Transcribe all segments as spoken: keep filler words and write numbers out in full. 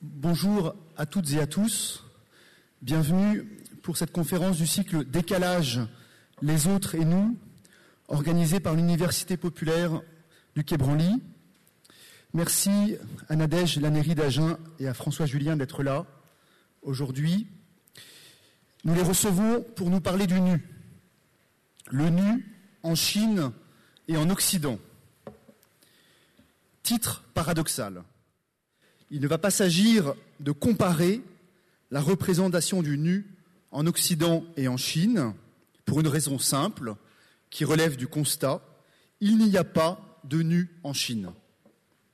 Bonjour à toutes et à tous. Bienvenue pour cette conférence du cycle Décalage, les autres et nous, organisée par l'Université populaire du Quai Branly. Merci à Nadège Lannéry d'Agen et à François Julien d'être là aujourd'hui. Nous les recevons pour nous parler du nu. Le nu en Chine et en Occident. Titre paradoxal. Il ne va pas s'agir de comparer la représentation du nu en Occident et en Chine pour une raison simple qui relève du constat, il n'y a pas de nu en Chine. Pourquoi ?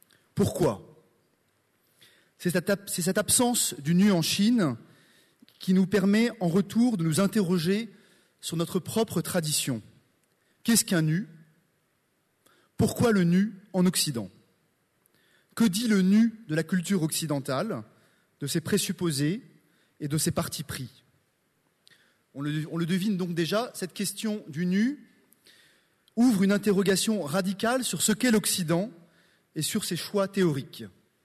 C'est cette, c'est cette absence du nu en Chine qui nous permet en retour de nous interroger sur notre propre tradition. Qu'est-ce qu'un nu ? Pourquoi le nu en Occident ? Que dit le nu de la culture occidentale, de ses présupposés et de ses partis pris ? on le, on le devine donc déjà, cette question du nu ouvre une interrogation radicale sur ce qu'est l'Occident et sur ses choix théoriques.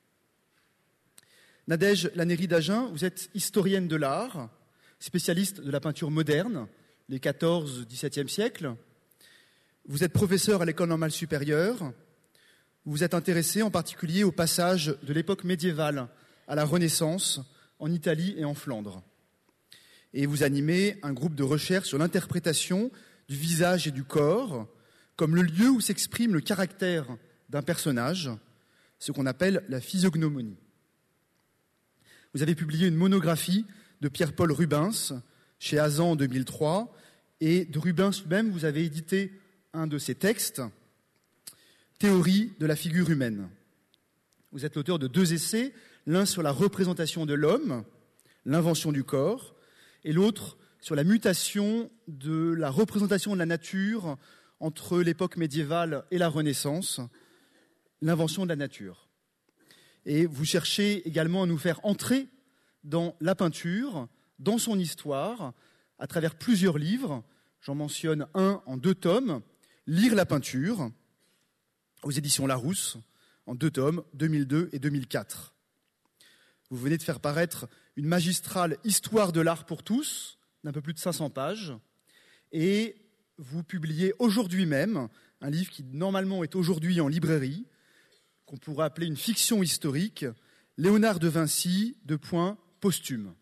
Nadège Lannéry d'Agen, vous êtes historienne de l'art, spécialiste de la peinture moderne, les quatorzième, dix-septième siècles. Vous êtes professeur à l'École normale supérieure. Vous vous êtes intéressé en particulier au passage de l'époque médiévale à la Renaissance en Italie et en Flandre. Et vous animez un groupe de recherche sur l'interprétation du visage et du corps comme le lieu où s'exprime le caractère d'un personnage, ce qu'on appelle la physiognomonie. Vous avez publié une monographie de Pierre-Paul Rubens chez Azan en deux mille trois, et de Rubens lui-même, vous avez édité un de ses textes, Théorie de la figure humaine. Vous êtes l'auteur de deux essais, l'un sur la représentation de l'homme, l'invention du corps, et l'autre sur la mutation de la représentation de la nature entre l'époque médiévale et la Renaissance, l'invention de la nature. Et vous cherchez également à nous faire entrer dans la peinture, dans son histoire, à travers plusieurs livres. J'en mentionne un en deux tomes, Lire la peinture, aux éditions Larousse, en deux tomes, deux mille deux et deux mille quatre. Vous venez de faire paraître une magistrale Histoire de l'art pour tous, d'un peu plus de cinq cents pages, et vous publiez aujourd'hui même un livre qui normalement est aujourd'hui en librairie, qu'on pourrait appeler une fiction historique, Léonard de Vinci, deux points, posthume.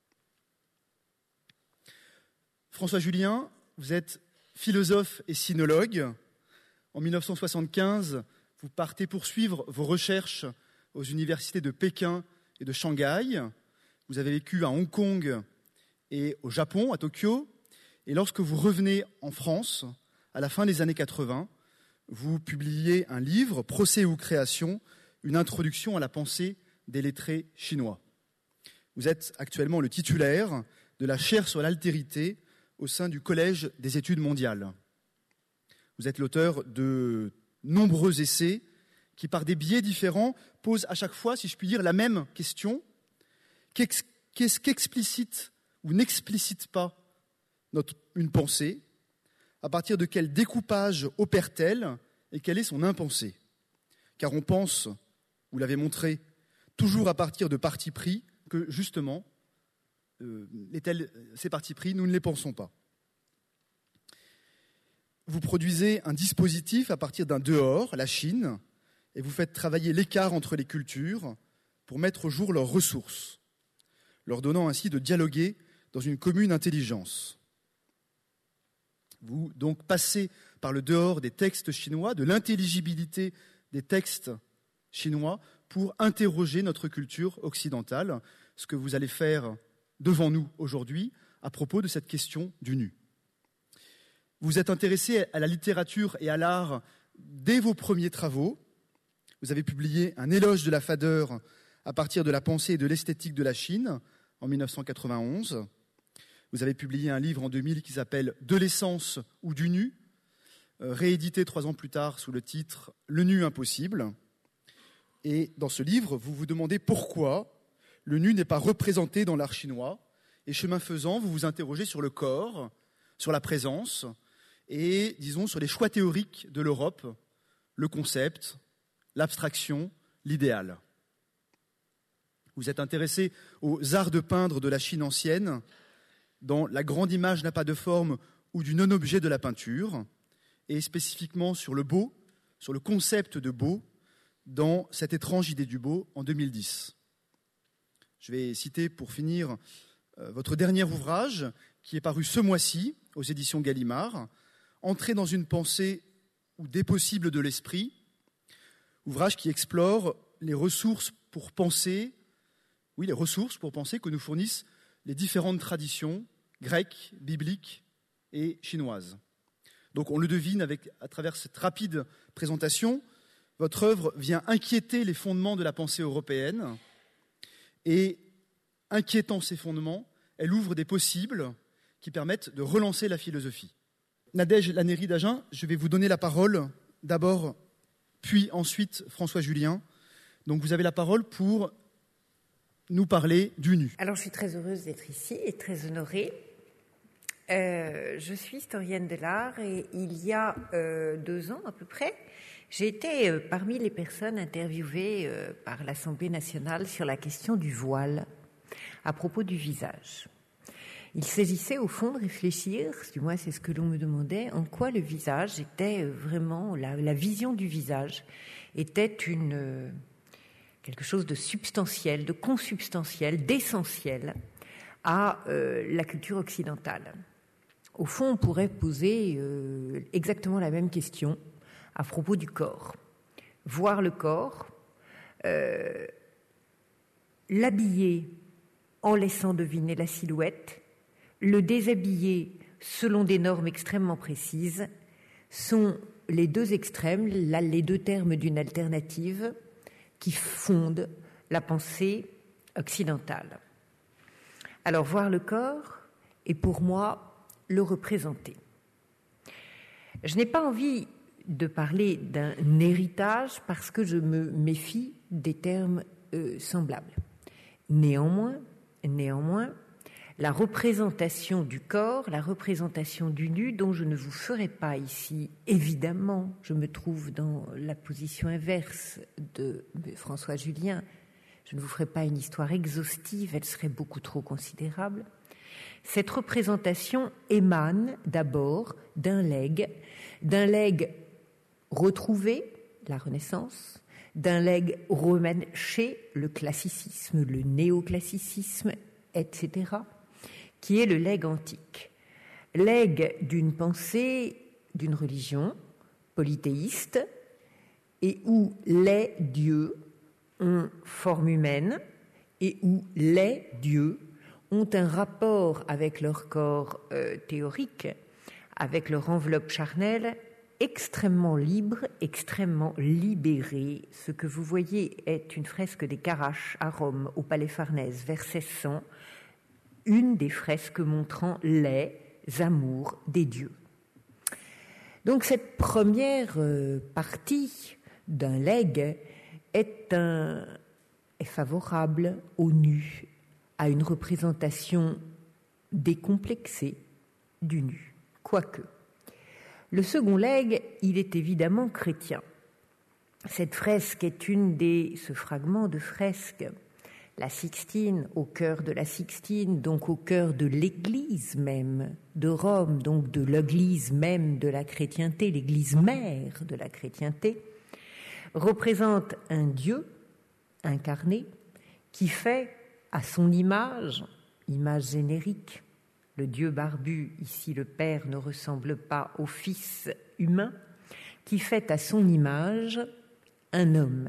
François Julien, vous êtes philosophe et sinologue. En mille neuf cent soixante-quinze, vous partez poursuivre vos recherches aux universités de Pékin et de Shanghai. Vous avez vécu à Hong Kong et au Japon, à Tokyo. Et lorsque vous revenez en France, à la fin des années quatre-vingts, vous publiez un livre, Procès ou création, une introduction à la pensée des lettrés chinois. Vous êtes actuellement le titulaire de la chaire sur l'altérité au sein du Collège des études mondiales. Vous êtes l'auteur de nombreux essais qui, par des biais différents, posent à chaque fois, si je puis dire, la même question. Qu'est-ce, qu'est-ce qu'explicite ou n'explicite pas notre, une pensée ? À partir de quel découpage opère-t-elle et quelle est son impensée ? Car on pense, vous l'avez montré, toujours à partir de partis pris que, justement, euh, les tels, ces partis pris, nous ne les pensons pas. Vous produisez un dispositif à partir d'un dehors, la Chine, et vous faites travailler l'écart entre les cultures pour mettre au jour leurs ressources, leur donnant ainsi de dialoguer dans une commune intelligence. Vous donc passez par le dehors des textes chinois, de l'intelligibilité des textes chinois, pour interroger notre culture occidentale, ce que vous allez faire devant nous aujourd'hui à propos de cette question du nu. Vous êtes intéressé à la littérature et à l'art dès vos premiers travaux. Vous avez publié un éloge de la fadeur à partir de la pensée et de l'esthétique de la Chine en mille neuf cent quatre-vingt-onze. Vous avez publié un livre en deux mille qui s'appelle « De l'essence ou du nu », réédité trois ans plus tard sous le titre « Le nu impossible ». Et dans ce livre, vous vous demandez pourquoi le nu n'est pas représenté dans l'art chinois. Et chemin faisant, vous vous interrogez sur le corps, sur la présence, et, disons, sur les choix théoriques de l'Europe, le concept, l'abstraction, l'idéal. Vous êtes intéressé aux arts de peindre de la Chine ancienne, dans La grande image n'a pas de forme ou du non-objet de la peinture, et spécifiquement sur le beau, sur le concept de beau, dans Cette étrange idée du beau en deux mille dix. Je vais citer pour finir euh, votre dernier ouvrage, qui est paru ce mois-ci aux éditions Gallimard, Entrer dans une pensée ou des possibles de l'esprit, ouvrage qui explore les ressources pour penser, oui, les ressources pour penser que nous fournissent les différentes traditions grecques, bibliques et chinoises. Donc on le devine avec, à travers cette rapide présentation, votre œuvre vient inquiéter les fondements de la pensée européenne et, inquiétant ces fondements, elle ouvre des possibles qui permettent de relancer la philosophie. Nadège Lannéry-Dagen, je vais vous donner la parole d'abord, puis ensuite François Julien. Donc vous avez la parole pour nous parler du nu. Alors je suis très heureuse d'être ici et très honorée. Euh, je suis historienne de l'art et il y a euh, deux ans à peu près, j'ai été euh, parmi les personnes interviewées euh, par l'Assemblée nationale sur la question du voile à propos du visage. Il s'agissait au fond de réfléchir, du moins c'est ce que l'on me demandait, en quoi le visage était vraiment, la, la vision du visage était une, euh, quelque chose de substantiel, de consubstantiel, d'essentiel à euh, la culture occidentale. Au fond, on pourrait poser euh, exactement la même question à propos du corps. Voir le corps, euh, l'habiller en laissant deviner la silhouette, le déshabiller selon des normes extrêmement précises, sont les deux extrêmes, là, les deux termes d'une alternative qui fondent la pensée occidentale. Alors, voir le corps est pour moi le représenter. Je n'ai pas envie de parler d'un héritage parce que je me méfie des termes euh, semblables. Néanmoins, néanmoins, la représentation du corps, la représentation du nu, dont je ne vous ferai pas ici, évidemment, je me trouve dans la position inverse de François Julien, je ne vous ferai pas une histoire exhaustive, elle serait beaucoup trop considérable. Cette représentation émane d'abord d'un legs, d'un legs retrouvé, la Renaissance, d'un legs remanché, le classicisme, le néoclassicisme, et cetera, qui est le legs antique. Legs d'une pensée, d'une religion polythéiste, et où les dieux ont forme humaine, et où les dieux ont un rapport avec leur corps euh, théorique, avec leur enveloppe charnelle, extrêmement libre, extrêmement libéré. Ce que vous voyez est une fresque des Caraches à Rome, au Palais Farnèse, vers seize cents, une des fresques montrant les amours des dieux. Donc cette première euh, partie d'un legs est, un, est favorable au nu, à une représentation décomplexée du nu, quoique. Le second legs, il est évidemment chrétien. Cette fresque est une des, ce fragment de fresque, la Sixtine, au cœur de la Sixtine, donc au cœur de l'Église même de Rome, donc de l'Église même de la chrétienté, l'Église mère de la chrétienté, représente un Dieu incarné qui fait à son image, image générique, le Dieu barbu, ici le Père ne ressemble pas au Fils humain, qui fait à son image un homme.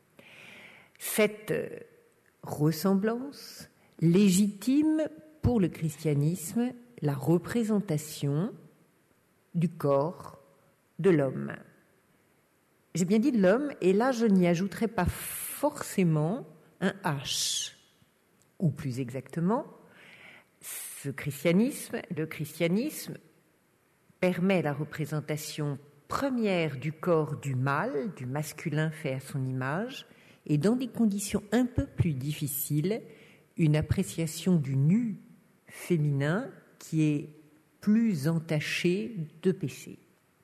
Cette ressemblance légitime pour le christianisme la représentation du corps de l'homme. J'ai bien dit de l'homme, et là je n'y ajouterai pas forcément un H, ou plus exactement, ce christianisme, le christianisme permet la représentation première du corps du mâle, du masculin fait à son image, et dans des conditions un peu plus difficiles, une appréciation du nu féminin qui est plus entaché de péché.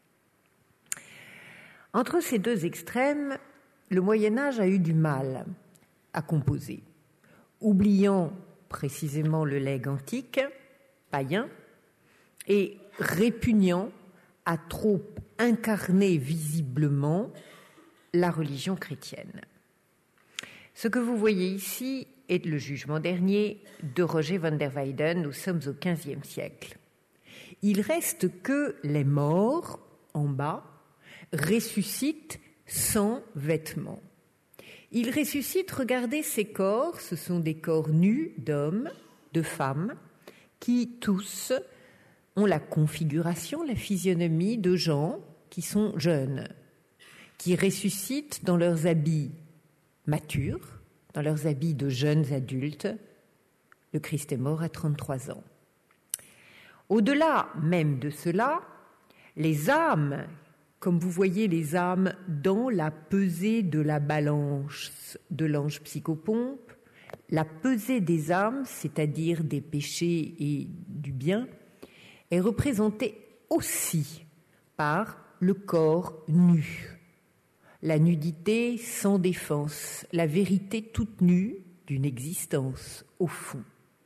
Entre ces deux extrêmes, le Moyen-Âge a eu du mal à composer. oubliant précisément le legs antique, païen, et répugnant à trop incarner visiblement la religion chrétienne. Ce que vous voyez ici est le jugement dernier de Roger van der Weyden. Nous sommes au quinzième siècle. Il reste que les morts, en bas, ressuscitent sans vêtements. Ils ressuscitent, regardez ces corps, ce sont des corps nus d'hommes, de femmes, qui tous ont la configuration, la physionomie de gens qui sont jeunes, qui ressuscitent dans leurs habits matures, dans leurs habits de jeunes adultes. Le Christ est mort à trente-trois ans. Au-delà même de cela, les âmes, comme vous voyez les âmes dans la pesée de la balance de l'ange psychopompe, la pesée des âmes, c'est-à-dire des péchés et du bien, est représentée aussi par le corps nu. La nudité sans défense, la vérité toute nue d'une existence au fond.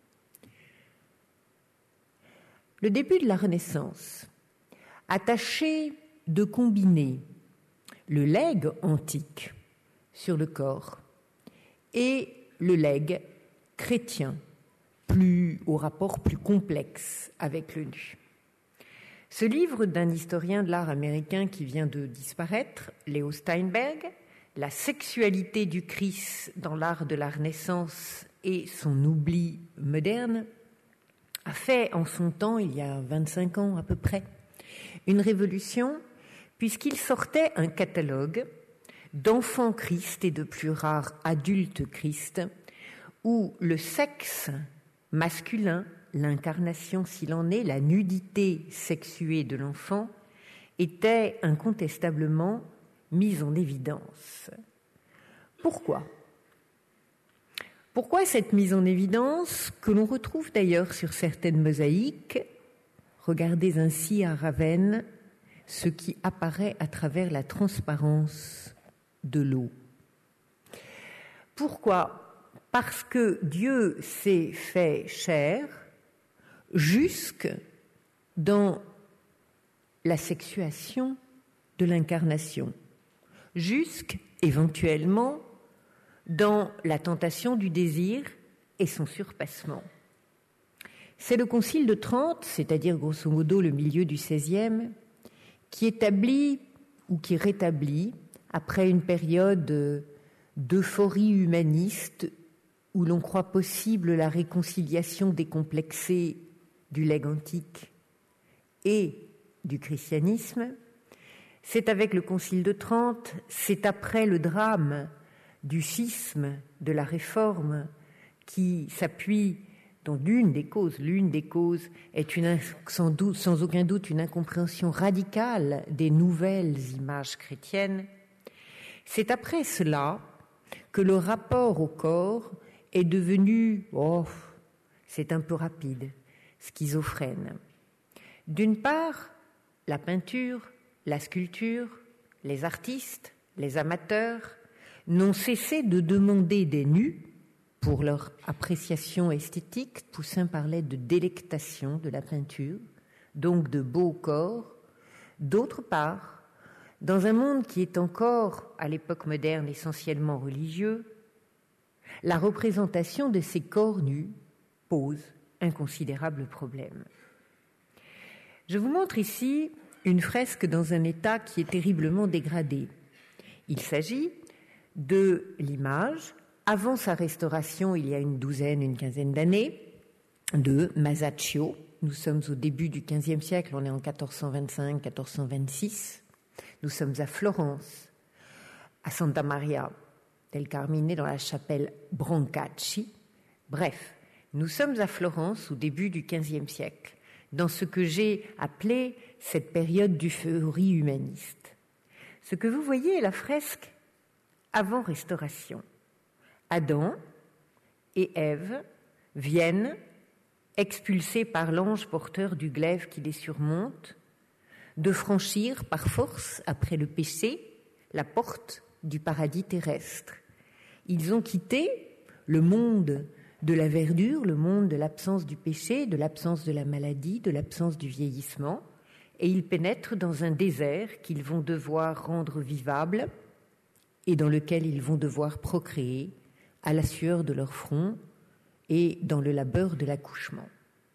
Le début de la Renaissance a tâché de combiner le legs antique sur le corps et le legs chrétien, plus au rapport plus complexe avec le nu. Ce livre d'un historien de l'art américain qui vient de disparaître, Leo Steinberg, La sexualité du Christ dans l'art de la Renaissance et son oubli moderne, a fait en son temps, il y a vingt-cinq ans à peu près, une révolution puisqu'il sortait un catalogue d'enfants Christ et de plus rares adultes Christ où le sexe masculin, l'incarnation s'il en est, la nudité sexuée de l'enfant était incontestablement mise en évidence. Pourquoi ? Pourquoi cette mise en évidence, que l'on retrouve d'ailleurs sur certaines mosaïques? Regardez ainsi à Ravenne ce qui apparaît à travers la transparence de l'eau. Pourquoi ? Parce que Dieu s'est fait chair jusque dans la sexuation de l'incarnation, jusque éventuellement dans la tentation du désir et son surpassement. C'est le Concile de Trente, c'est-à-dire grosso modo le milieu du seizième, qui établit ou qui rétablit, après une période d'euphorie humaniste où l'on croit possible la réconciliation décomplexée du legs antique et du christianisme, c'est avec le Concile de Trente, c'est après le drame du schisme, de la réforme, qui s'appuie dont l'une des causes, l'une des causes est une, sans, doute, sans aucun doute une incompréhension radicale des nouvelles images chrétiennes, c'est après cela que le rapport au corps est devenu, oh, c'est un peu rapide, schizophrène. D'une part, la peinture, la sculpture, les artistes, les amateurs n'ont cessé de demander des nus pour leur appréciation esthétique. Poussin parlait de délectation de la peinture, donc de beaux corps. D'autre part, dans un monde qui est encore, à l'époque moderne, essentiellement religieux, la représentation de ces corps nus pose un considérable problème. Je vous montre ici une fresque dans un état qui est terriblement dégradé. Il s'agit de l'image, avant sa restauration, il y a une douzaine, une quinzaine d'années, de Masaccio. Nous sommes au début du quinzième siècle, on est en quatorze cent vingt-cinq quatorze cent vingt-six. Nous sommes à Florence, à Santa Maria del Carmine, dans la chapelle Brancacci. Bref, nous sommes à Florence au début du quinzième siècle, dans ce que j'ai appelé cette période d'euphorie humaniste. Ce que vous voyez est la fresque avant Restauration. Adam et Ève viennent, expulsés par l'ange porteur du glaive qui les surmonte, de franchir par force, après le péché, la porte du paradis terrestre. Ils ont quitté le monde de la verdure, le monde de l'absence du péché, de l'absence de la maladie, de l'absence du vieillissement, et ils pénètrent dans un désert qu'ils vont devoir rendre vivable et dans lequel ils vont devoir procréer à la sueur de leur front et dans le labeur de l'accouchement.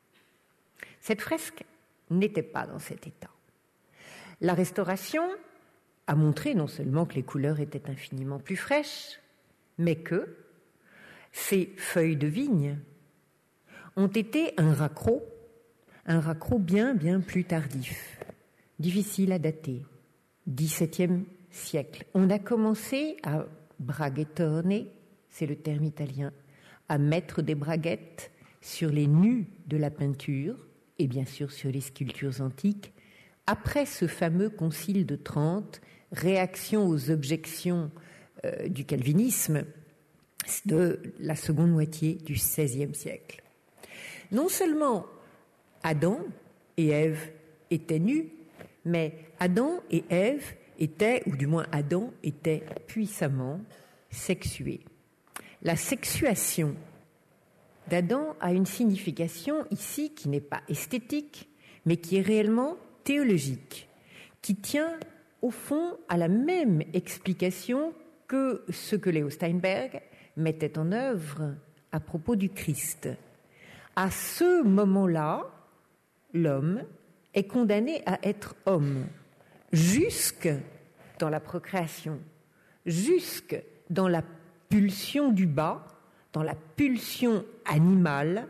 Cette fresque n'était pas dans cet état. La Restauration a montré non seulement que les couleurs étaient infiniment plus fraîches, mais que ces feuilles de vigne ont été un raccro, un raccro bien, bien plus tardif, difficile à dater, dix-septième siècle. On a commencé à braghettone, c'est le terme italien, à mettre des braguettes sur les nus de la peinture et bien sûr sur les sculptures antiques, après ce fameux concile de Trente, réaction aux objections euh, du calvinisme de la seconde moitié du seizième siècle. Non seulement Adam et Ève étaient nus, mais Adam et Ève étaient, ou du moins Adam était puissamment sexué. La sexuation d'Adam a une signification ici qui n'est pas esthétique, mais qui est réellement théologique, qui tient au fond à la même explication que ce que Léo Steinberg mettait en œuvre à propos du Christ. À ce moment-là, l'homme est condamné à être homme, jusque dans la procréation, jusque dans la pulsion du bas, dans la pulsion animale,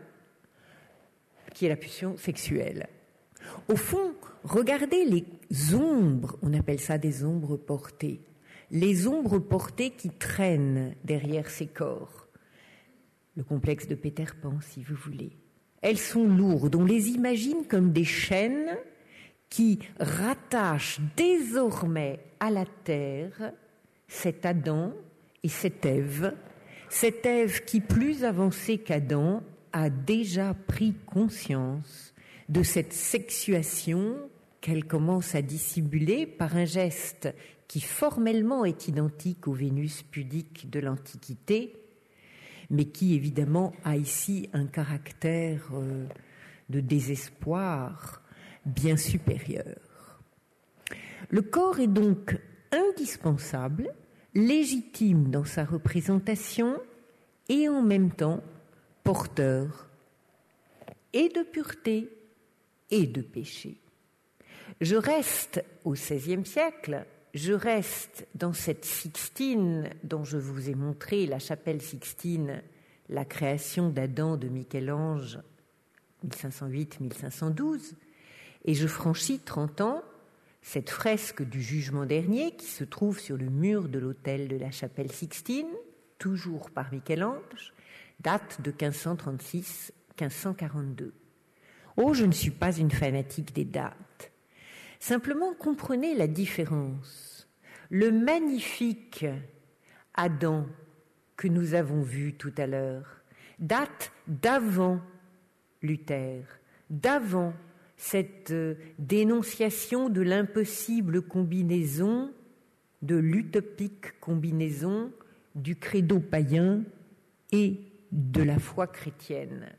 qui est la pulsion sexuelle. Au fond, regardez les ombres, on appelle ça des ombres portées, les ombres portées qui traînent derrière ces corps. Le complexe de Peter Pan, si vous voulez. Elles sont lourdes, on les imagine comme des chaînes qui rattachent désormais à la terre cet Adam et cette Ève, cette Ève qui, plus avancée qu'Adam, a déjà pris conscience de cette sexuation qu'elle commence à dissimuler par un geste qui formellement est identique aux Vénus pudiques de l'Antiquité, mais qui évidemment a ici un caractère euh, de désespoir bien supérieur. Le corps est donc indispensable, légitime dans sa représentation et en même temps porteur et de pureté et de péché. Je reste au seizième siècle, je reste dans cette Sixtine dont je vous ai montré, la chapelle Sixtine, la création d'Adam de Michel-Ange, mille cinq cent huit mille cinq cent douze, et je franchis trente ans, cette fresque du Jugement dernier qui se trouve sur le mur de l'autel de la chapelle Sixtine, toujours par Michel-Ange, date de quinze cent trente-six à quinze cent quarante-deux. Oh, je ne suis pas une fanatique des dates. Simplement, comprenez la différence. Le magnifique Adam que nous avons vu tout à l'heure date d'avant Luther, d'avant cette dénonciation de l'impossible combinaison, de l'utopique combinaison du credo païen et de la foi chrétienne.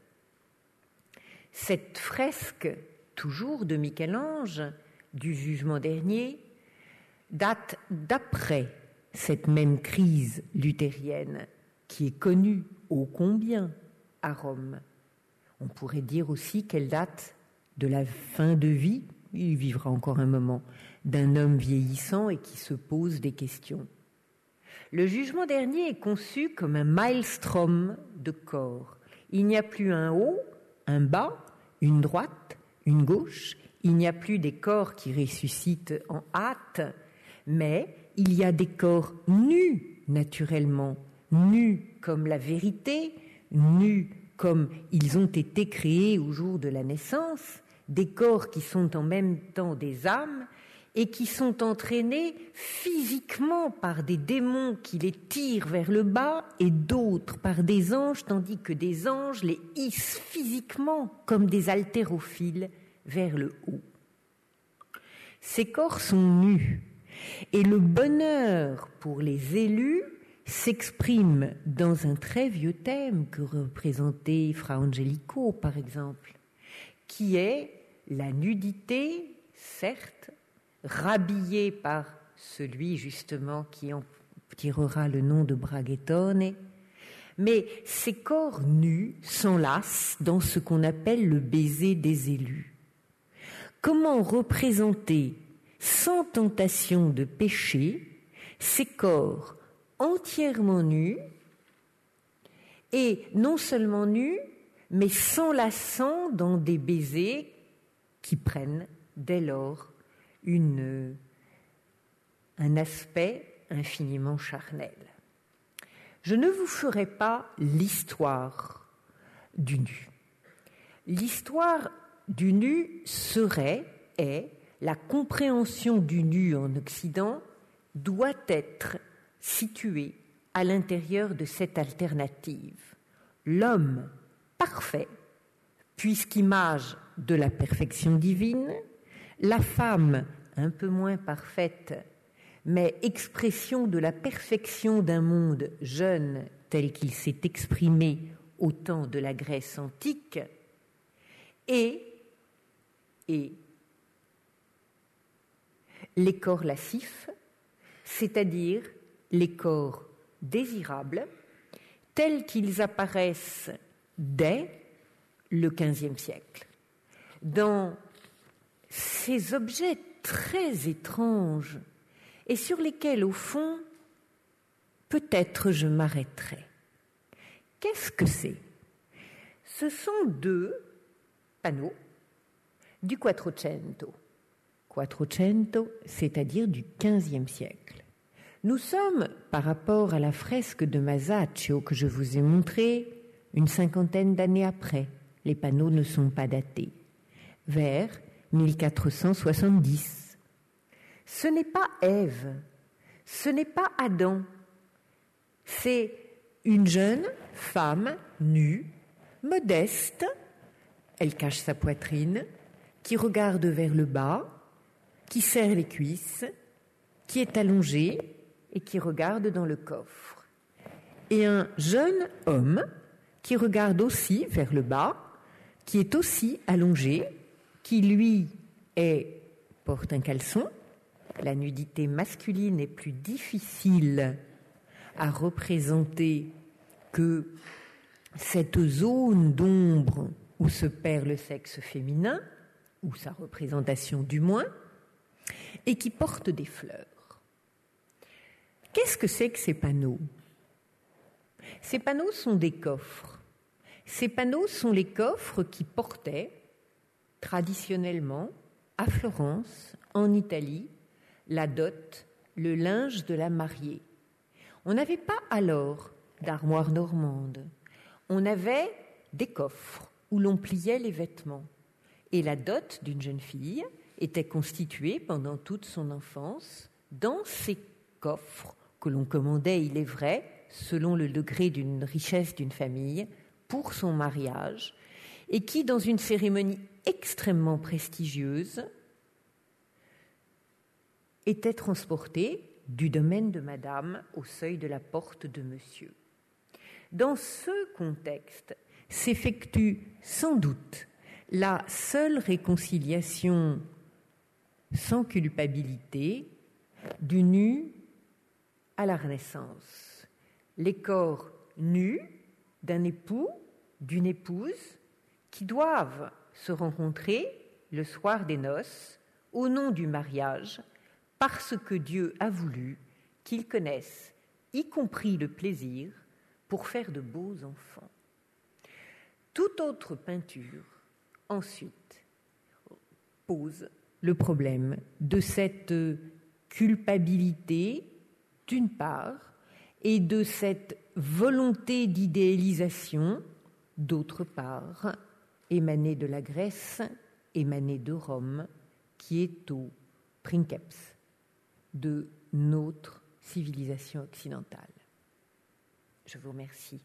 Cette fresque, toujours de Michel-Ange, du Jugement dernier, date d'après cette même crise luthérienne qui est connue ô combien à Rome. On pourrait dire aussi qu'elle date de la fin de vie, il vivra encore un moment, d'un homme vieillissant et qui se pose des questions. Le Jugement dernier est conçu comme un maelstrom de corps. Il n'y a plus un haut, un bas, une droite, une gauche. Il n'y a plus des corps qui ressuscitent en hâte, mais il y a des corps nus naturellement, nus comme la vérité, nus comme ils ont été créés au jour de la naissance, des corps qui sont en même temps des âmes et qui sont entraînés physiquement par des démons qui les tirent vers le bas et d'autres par des anges, tandis que des anges les hissent physiquement comme des haltérophiles vers le haut. Ces corps sont nus et le bonheur pour les élus, s'exprime dans un très vieux thème que représentait Fra Angelico, par exemple, qui est la nudité, certes, rhabillée par celui justement qui en tirera le nom de Braghettone, mais ces corps nus s'enlacent dans ce qu'on appelle le baiser des élus. Comment représenter, sans tentation de péché, ces corps entièrement nus, et non seulement nus, mais s'enlaçant dans des baisers qui prennent dès lors une, un aspect infiniment charnel. Je ne vous ferai pas l'histoire du nu. L'histoire du nu serait, est, la compréhension du nu en Occident doit être située à l'intérieur de cette alternative. L'homme parfait, puisqu'image de la perfection divine, la femme un peu moins parfaite, mais expression de la perfection d'un monde jeune tel qu'il s'est exprimé au temps de la Grèce antique, et, et les corps lascifs, c'est-à-dire les corps désirables, tels qu'ils apparaissent dès le quinzième siècle. Dans ces objets très étranges et sur lesquels, au fond, peut-être je m'arrêterai. Qu'est-ce que c'est? Ce sont deux panneaux du Quattrocento. Quattrocento, c'est-à-dire du quinzième siècle. Nous sommes, par rapport à la fresque de Masaccio que je vous ai montrée, une cinquantaine d'années après. Les panneaux ne sont pas datés. Vers mille quatre cent soixante-dix. Ce n'est pas Ève, ce n'est pas Adam. C'est une jeune femme nue, modeste, elle cache sa poitrine, qui regarde vers le bas, qui serre les cuisses, qui est allongée et qui regarde dans le coffre. Et un jeune homme qui regarde aussi vers le bas, qui est aussi allongé, qui lui est, porte un caleçon. La nudité masculine est plus difficile à représenter que cette zone d'ombre où se perd le sexe féminin, ou sa représentation du moins, et qui porte des fleurs. Qu'est-ce que c'est que ces panneaux? Ces panneaux sont des coffres. Ces panneaux sont les coffres qui portaient traditionnellement à Florence, en Italie, la dot, le linge de la mariée. On n'avait pas alors d'armoire normande. On avait des coffres où l'on pliait les vêtements. Et la dot d'une jeune fille était constituée pendant toute son enfance dans ces coffres que l'on commandait, il est vrai, selon le degré d'une richesse d'une famille, pour son mariage, et qui, dans une cérémonie extrêmement prestigieuse, était transporté du domaine de madame au seuil de la porte de monsieur. Dans ce contexte s'effectue sans doute la seule réconciliation sans culpabilité du nu à la Renaissance. Les corps nus d'un époux, d'une épouse, qui doivent se rencontrer le soir des noces au nom du mariage, parce que Dieu a voulu qu'ils connaissent, y compris le plaisir, pour faire de beaux enfants. Toute autre peinture, ensuite, pose le problème de cette culpabilité, d'une part, et de cette volonté d'idéalisation, d'autre part, émanée de la Grèce, émanée de Rome, qui est au princeps de notre civilisation occidentale. Je vous remercie.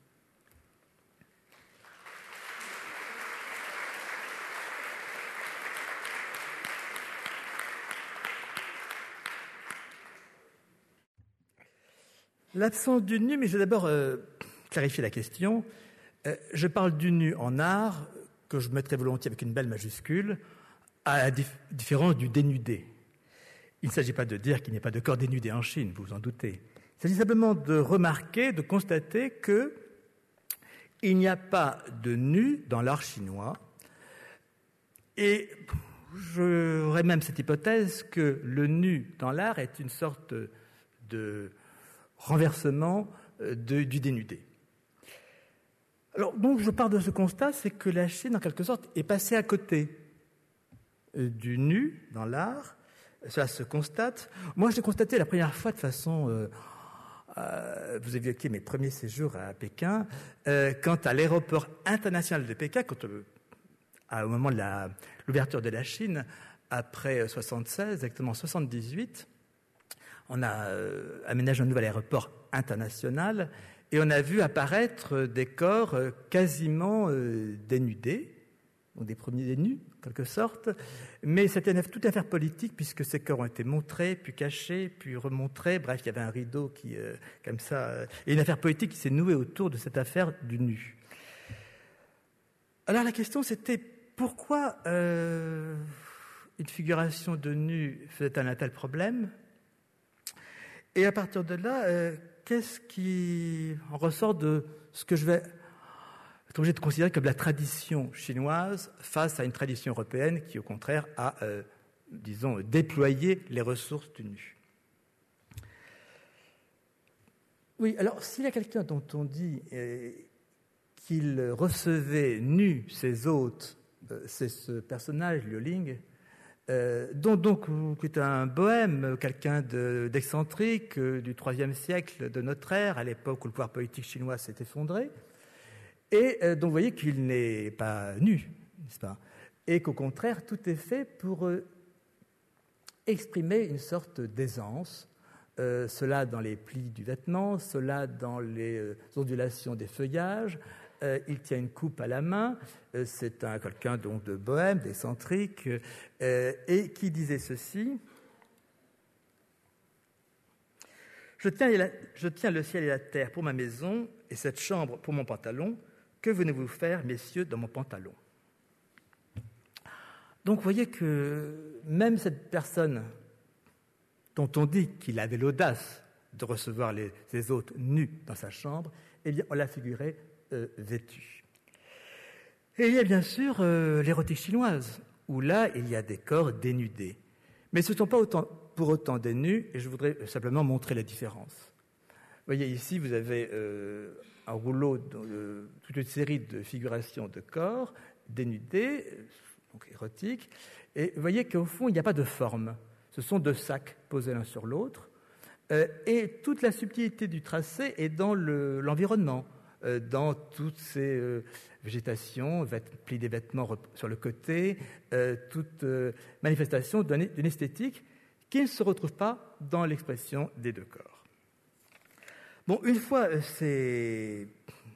L'absence du nu, mais je vais d'abord euh, clarifier la question. Euh, je parle du nu en art, que je mettrai volontiers avec une belle majuscule, à la dif- différence du dénudé. Il ne s'agit pas de dire qu'il n'y a pas de corps dénudé en Chine, vous vous en doutez. Il s'agit simplement de remarquer, de constater qu'il n'y a pas de nu dans l'art chinois. Et j'aurais même cette hypothèse que le nu dans l'art est une sorte de renversement de, du dénudé. Alors, donc, je pars de ce constat, c'est que la Chine, en quelque sorte, est passée à côté du nu dans l'art. Cela se constate. Moi, je l'ai constaté la première fois de façon... Euh, euh, vous évoquiez mes premiers séjours à Pékin. Euh, quand à l'aéroport international de Pékin, quand, euh, à, au moment de la, l'ouverture de la Chine, après soixante-seize, exactement soixante-dix-huit, on a euh, aménagé un nouvel aéroport international et on a vu apparaître des corps euh, quasiment euh, dénudés, donc des premiers nus, en quelque sorte, mais c'était toute affaire politique puisque ces corps ont été montrés, puis cachés, puis remontrés. Bref, il y avait un rideau qui, euh, comme ça, euh, et une affaire politique qui s'est nouée autour de cette affaire du nu. Alors la question, c'était pourquoi euh, une figuration de nu faisait-elle un tel problème ? Et à partir de là, euh, qu'est-ce qui en ressort de ce que je vais être obligé de considérer comme la tradition chinoise face à une tradition européenne qui, au contraire, a, euh, disons, déployé les ressources du nu. Oui, alors s'il y a quelqu'un dont on dit euh, qu'il recevait nu ses hôtes, euh, c'est ce personnage, Liu Ling, Euh, dont donc qui est un bohème, quelqu'un de, d'excentrique euh, du troisième siècle de notre ère, à l'époque où le pouvoir politique chinois s'est effondré, et euh, donc vous voyez qu'il n'est pas nu, n'est-ce pas ? Et qu'au contraire, tout est fait pour euh, exprimer une sorte d'aisance, euh, cela dans les plis du vêtement, cela dans les euh, ondulations des feuillages. Euh, il tient une coupe à la main, euh, c'est un, quelqu'un donc de bohème, d'excentrique, euh, et qui disait ceci. Je tiens, la, je tiens le ciel et la terre pour ma maison, et cette chambre pour mon pantalon. Que venez-vous faire, messieurs, dans mon pantalon ? Donc vous voyez que même cette personne dont on dit qu'il avait l'audace de recevoir les, ses hôtes nus dans sa chambre, eh bien on l'a figuré Euh, vêtus. Et il y a bien sûr euh, l'érotique chinoise, où là, il y a des corps dénudés. Mais ce ne sont pas autant, pour autant des nus, et je voudrais simplement montrer la différence. Vous voyez, ici, vous avez euh, un rouleau, de, de, toute une série de figurations de corps dénudés, donc érotiques, et vous voyez qu'au fond, il n'y a pas de forme. Ce sont deux sacs posés l'un sur l'autre, euh, et toute la subtilité du tracé est dans le, l'environnement, dans toutes ces euh, végétations, plis des vêtements sur le côté, euh, toute euh, manifestation d'une, d'une esthétique qui ne se retrouve pas dans l'expression des deux corps. Bon, une fois euh, ces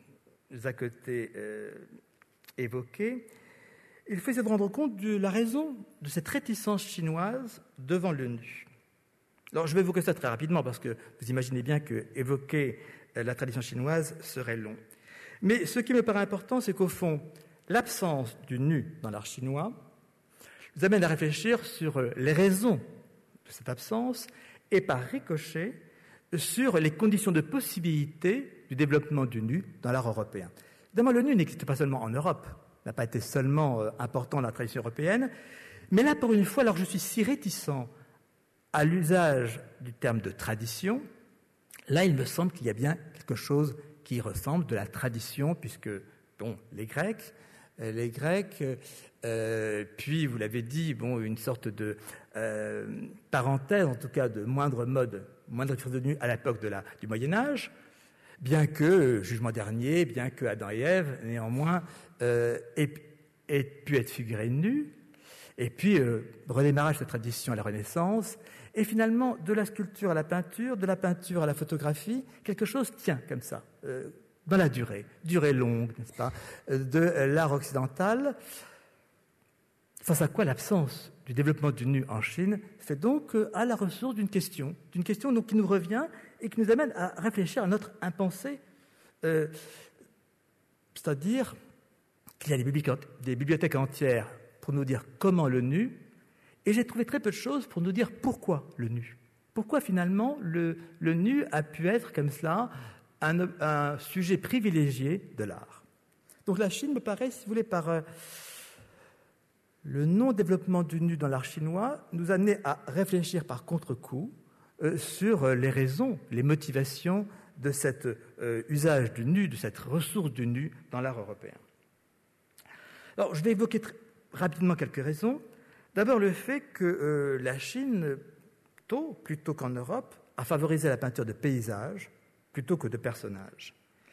à côté euh, évoqués, il faut essayer de rendre compte de la raison de cette réticence chinoise devant le nu. Alors, je vais évoquer ça très rapidement parce que vous imaginez bien que évoquer la tradition chinoise serait long. Mais ce qui me paraît important, c'est qu'au fond, l'absence du nu dans l'art chinois nous amène à réfléchir sur les raisons de cette absence et par ricochet sur les conditions de possibilité du développement du nu dans l'art européen. Évidemment, le nu n'existe pas seulement en Europe, n'a pas été seulement important dans la tradition européenne, mais là, pour une fois, alors je suis si réticent à l'usage du terme de tradition, là, il me semble qu'il y a bien quelque chose qui ressemble de la tradition, puisque, bon, les Grecs, les Grecs, euh, puis, vous l'avez dit, bon, une sorte de euh, parenthèse, en tout cas de moindre mode, moindre expression de nu à l'époque de la, du Moyen-Âge, bien que, jugement dernier, bien que Adam et Ève, néanmoins, euh, aient, aient pu être figurés nus, et puis, euh, redémarrage de cette tradition à la Renaissance, et finalement, de la sculpture à la peinture, de la peinture à la photographie, quelque chose tient comme ça, euh, dans la durée, durée longue, n'est-ce pas, euh, de euh, l'art occidental, face à quoi l'absence du développement du nu en Chine fait donc euh, à la ressource d'une question, d'une question donc, qui nous revient et qui nous amène à réfléchir à notre impensé, euh, c'est-à-dire qu'il y a des bibliothèques, des bibliothèques entières pour nous dire comment le nu, et j'ai trouvé très peu de choses pour nous dire pourquoi le nu. Pourquoi finalement le, le nu a pu être comme cela un, un sujet privilégié de l'art. Donc la Chine me paraît, si vous voulez, par euh, le non-développement du nu dans l'art chinois, nous amener à réfléchir par contre-coup euh, sur euh, les raisons, les motivations de cet euh, usage du nu, de cette ressource du nu dans l'art européen. Alors, je vais évoquer très rapidement quelques raisons. D'abord, le fait que euh, la Chine, tôt, plutôt qu'en Europe, a favorisé la peinture de paysages plutôt que de personnages.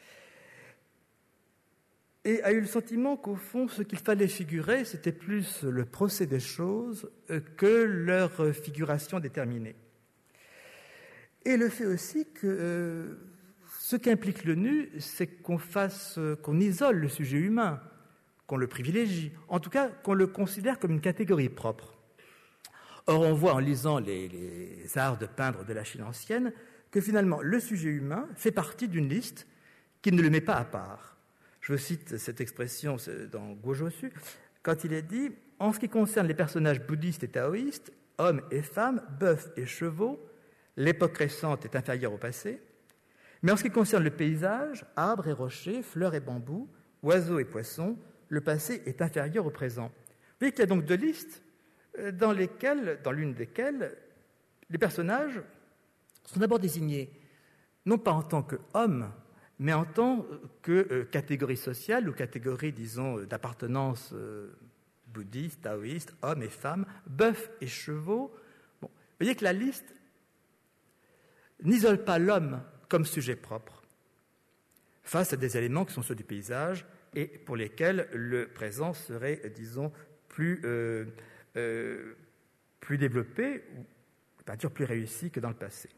Et a eu le sentiment qu'au fond, ce qu'il fallait figurer, c'était plus le procès des choses que leur figuration déterminée. Et le fait aussi que euh, ce qu'implique le nu, c'est qu'on fasse, qu'on isole le sujet humain, qu'on le privilégie, en tout cas qu'on le considère comme une catégorie propre. Or, on voit en lisant les, les arts de peindre de la Chine ancienne que finalement le sujet humain fait partie d'une liste qui ne le met pas à part. Je cite cette expression dans Guozhou, quand il est dit « En ce qui concerne les personnages bouddhistes et taoïstes, hommes et femmes, bœufs et chevaux, l'époque récente est inférieure au passé, mais en ce qui concerne le paysage, arbres et rochers, fleurs et bambous, oiseaux et poissons, le passé est inférieur au présent. » Vous voyez qu'il y a donc deux listes dans, lesquelles, dans l'une desquelles les personnages sont d'abord désignés, non pas en tant qu'hommes, mais en tant que euh, catégorie sociale ou catégorie, disons, d'appartenance euh, bouddhiste, taoïste, hommes et femmes, bœufs et chevaux. Bon, vous voyez que la liste n'isole pas l'homme comme sujet propre face à des éléments qui sont ceux du paysage et pour lesquels le présent serait, disons, plus, euh, euh, plus développé ou une peinture plus réussie que dans le passé.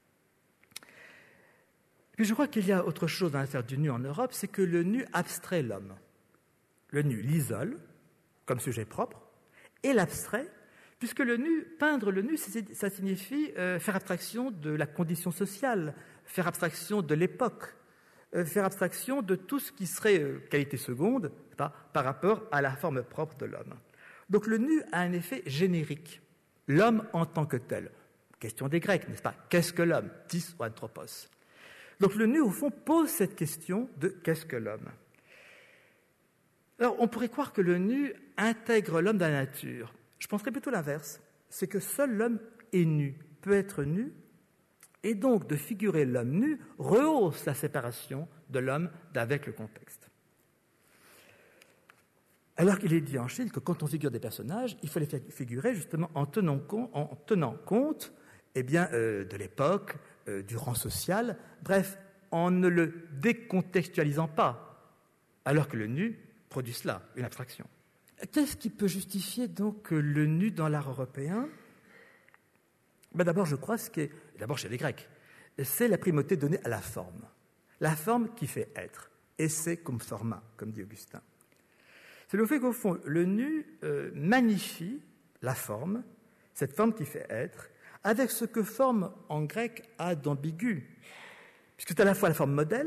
Puis je crois qu'il y a autre chose dans l'affaire du nu en Europe, c'est que le nu abstrait l'homme. Le nu l'isole comme sujet propre et l'abstrait, puisque le nu, peindre le nu, ça signifie euh, faire abstraction de la condition sociale, faire abstraction de l'époque, euh, faire abstraction de tout ce qui serait euh, qualité seconde pas, par rapport à la forme propre de l'homme. Donc le nu a un effet générique, l'homme en tant que tel. Question des Grecs, n'est-ce pas? Qu'est-ce que l'homme? Tis ou anthropos. Donc le nu, au fond, pose cette question de qu'est-ce que l'homme? Alors, on pourrait croire que le nu intègre l'homme dans la nature. Je penserais plutôt l'inverse. C'est que seul l'homme est nu, peut être nu, et donc de figurer l'homme nu rehausse la séparation de l'homme d'avec le contexte. Alors qu'il est dit en Chine que quand on figure des personnages, il faut les figurer justement en tenant compte, en tenant compte eh bien, euh, de l'époque, euh, du rang social, bref, en ne le décontextualisant pas, alors que le nu produit cela, une abstraction. Qu'est-ce qui peut justifier donc le nu dans l'art européen? Ben d'abord, je crois, ce qui est, d'abord chez les Grecs, c'est la primauté donnée à la forme. La forme qui fait être. Esse cum forma, comme dit Augustin. C'est le fait qu'au fond, le nu euh, magnifie la forme, cette forme qui fait être, avec ce que forme en grec a d'ambigu, puisque c'est à la fois la forme modèle,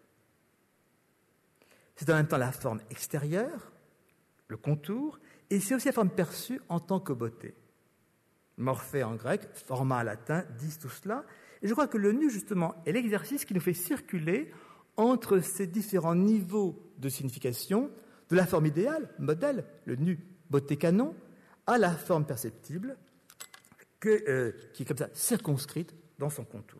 c'est en même temps la forme extérieure, le contour, et c'est aussi la forme perçue en tant que beauté. Morphée en grec, forma en latin, disent tout cela. Et je crois que le nu, justement, est l'exercice qui nous fait circuler entre ces différents niveaux de signification, de la forme idéale, modèle, le nu, beauté canon, à la forme perceptible, que, euh, qui est comme ça circonscrite dans son contour.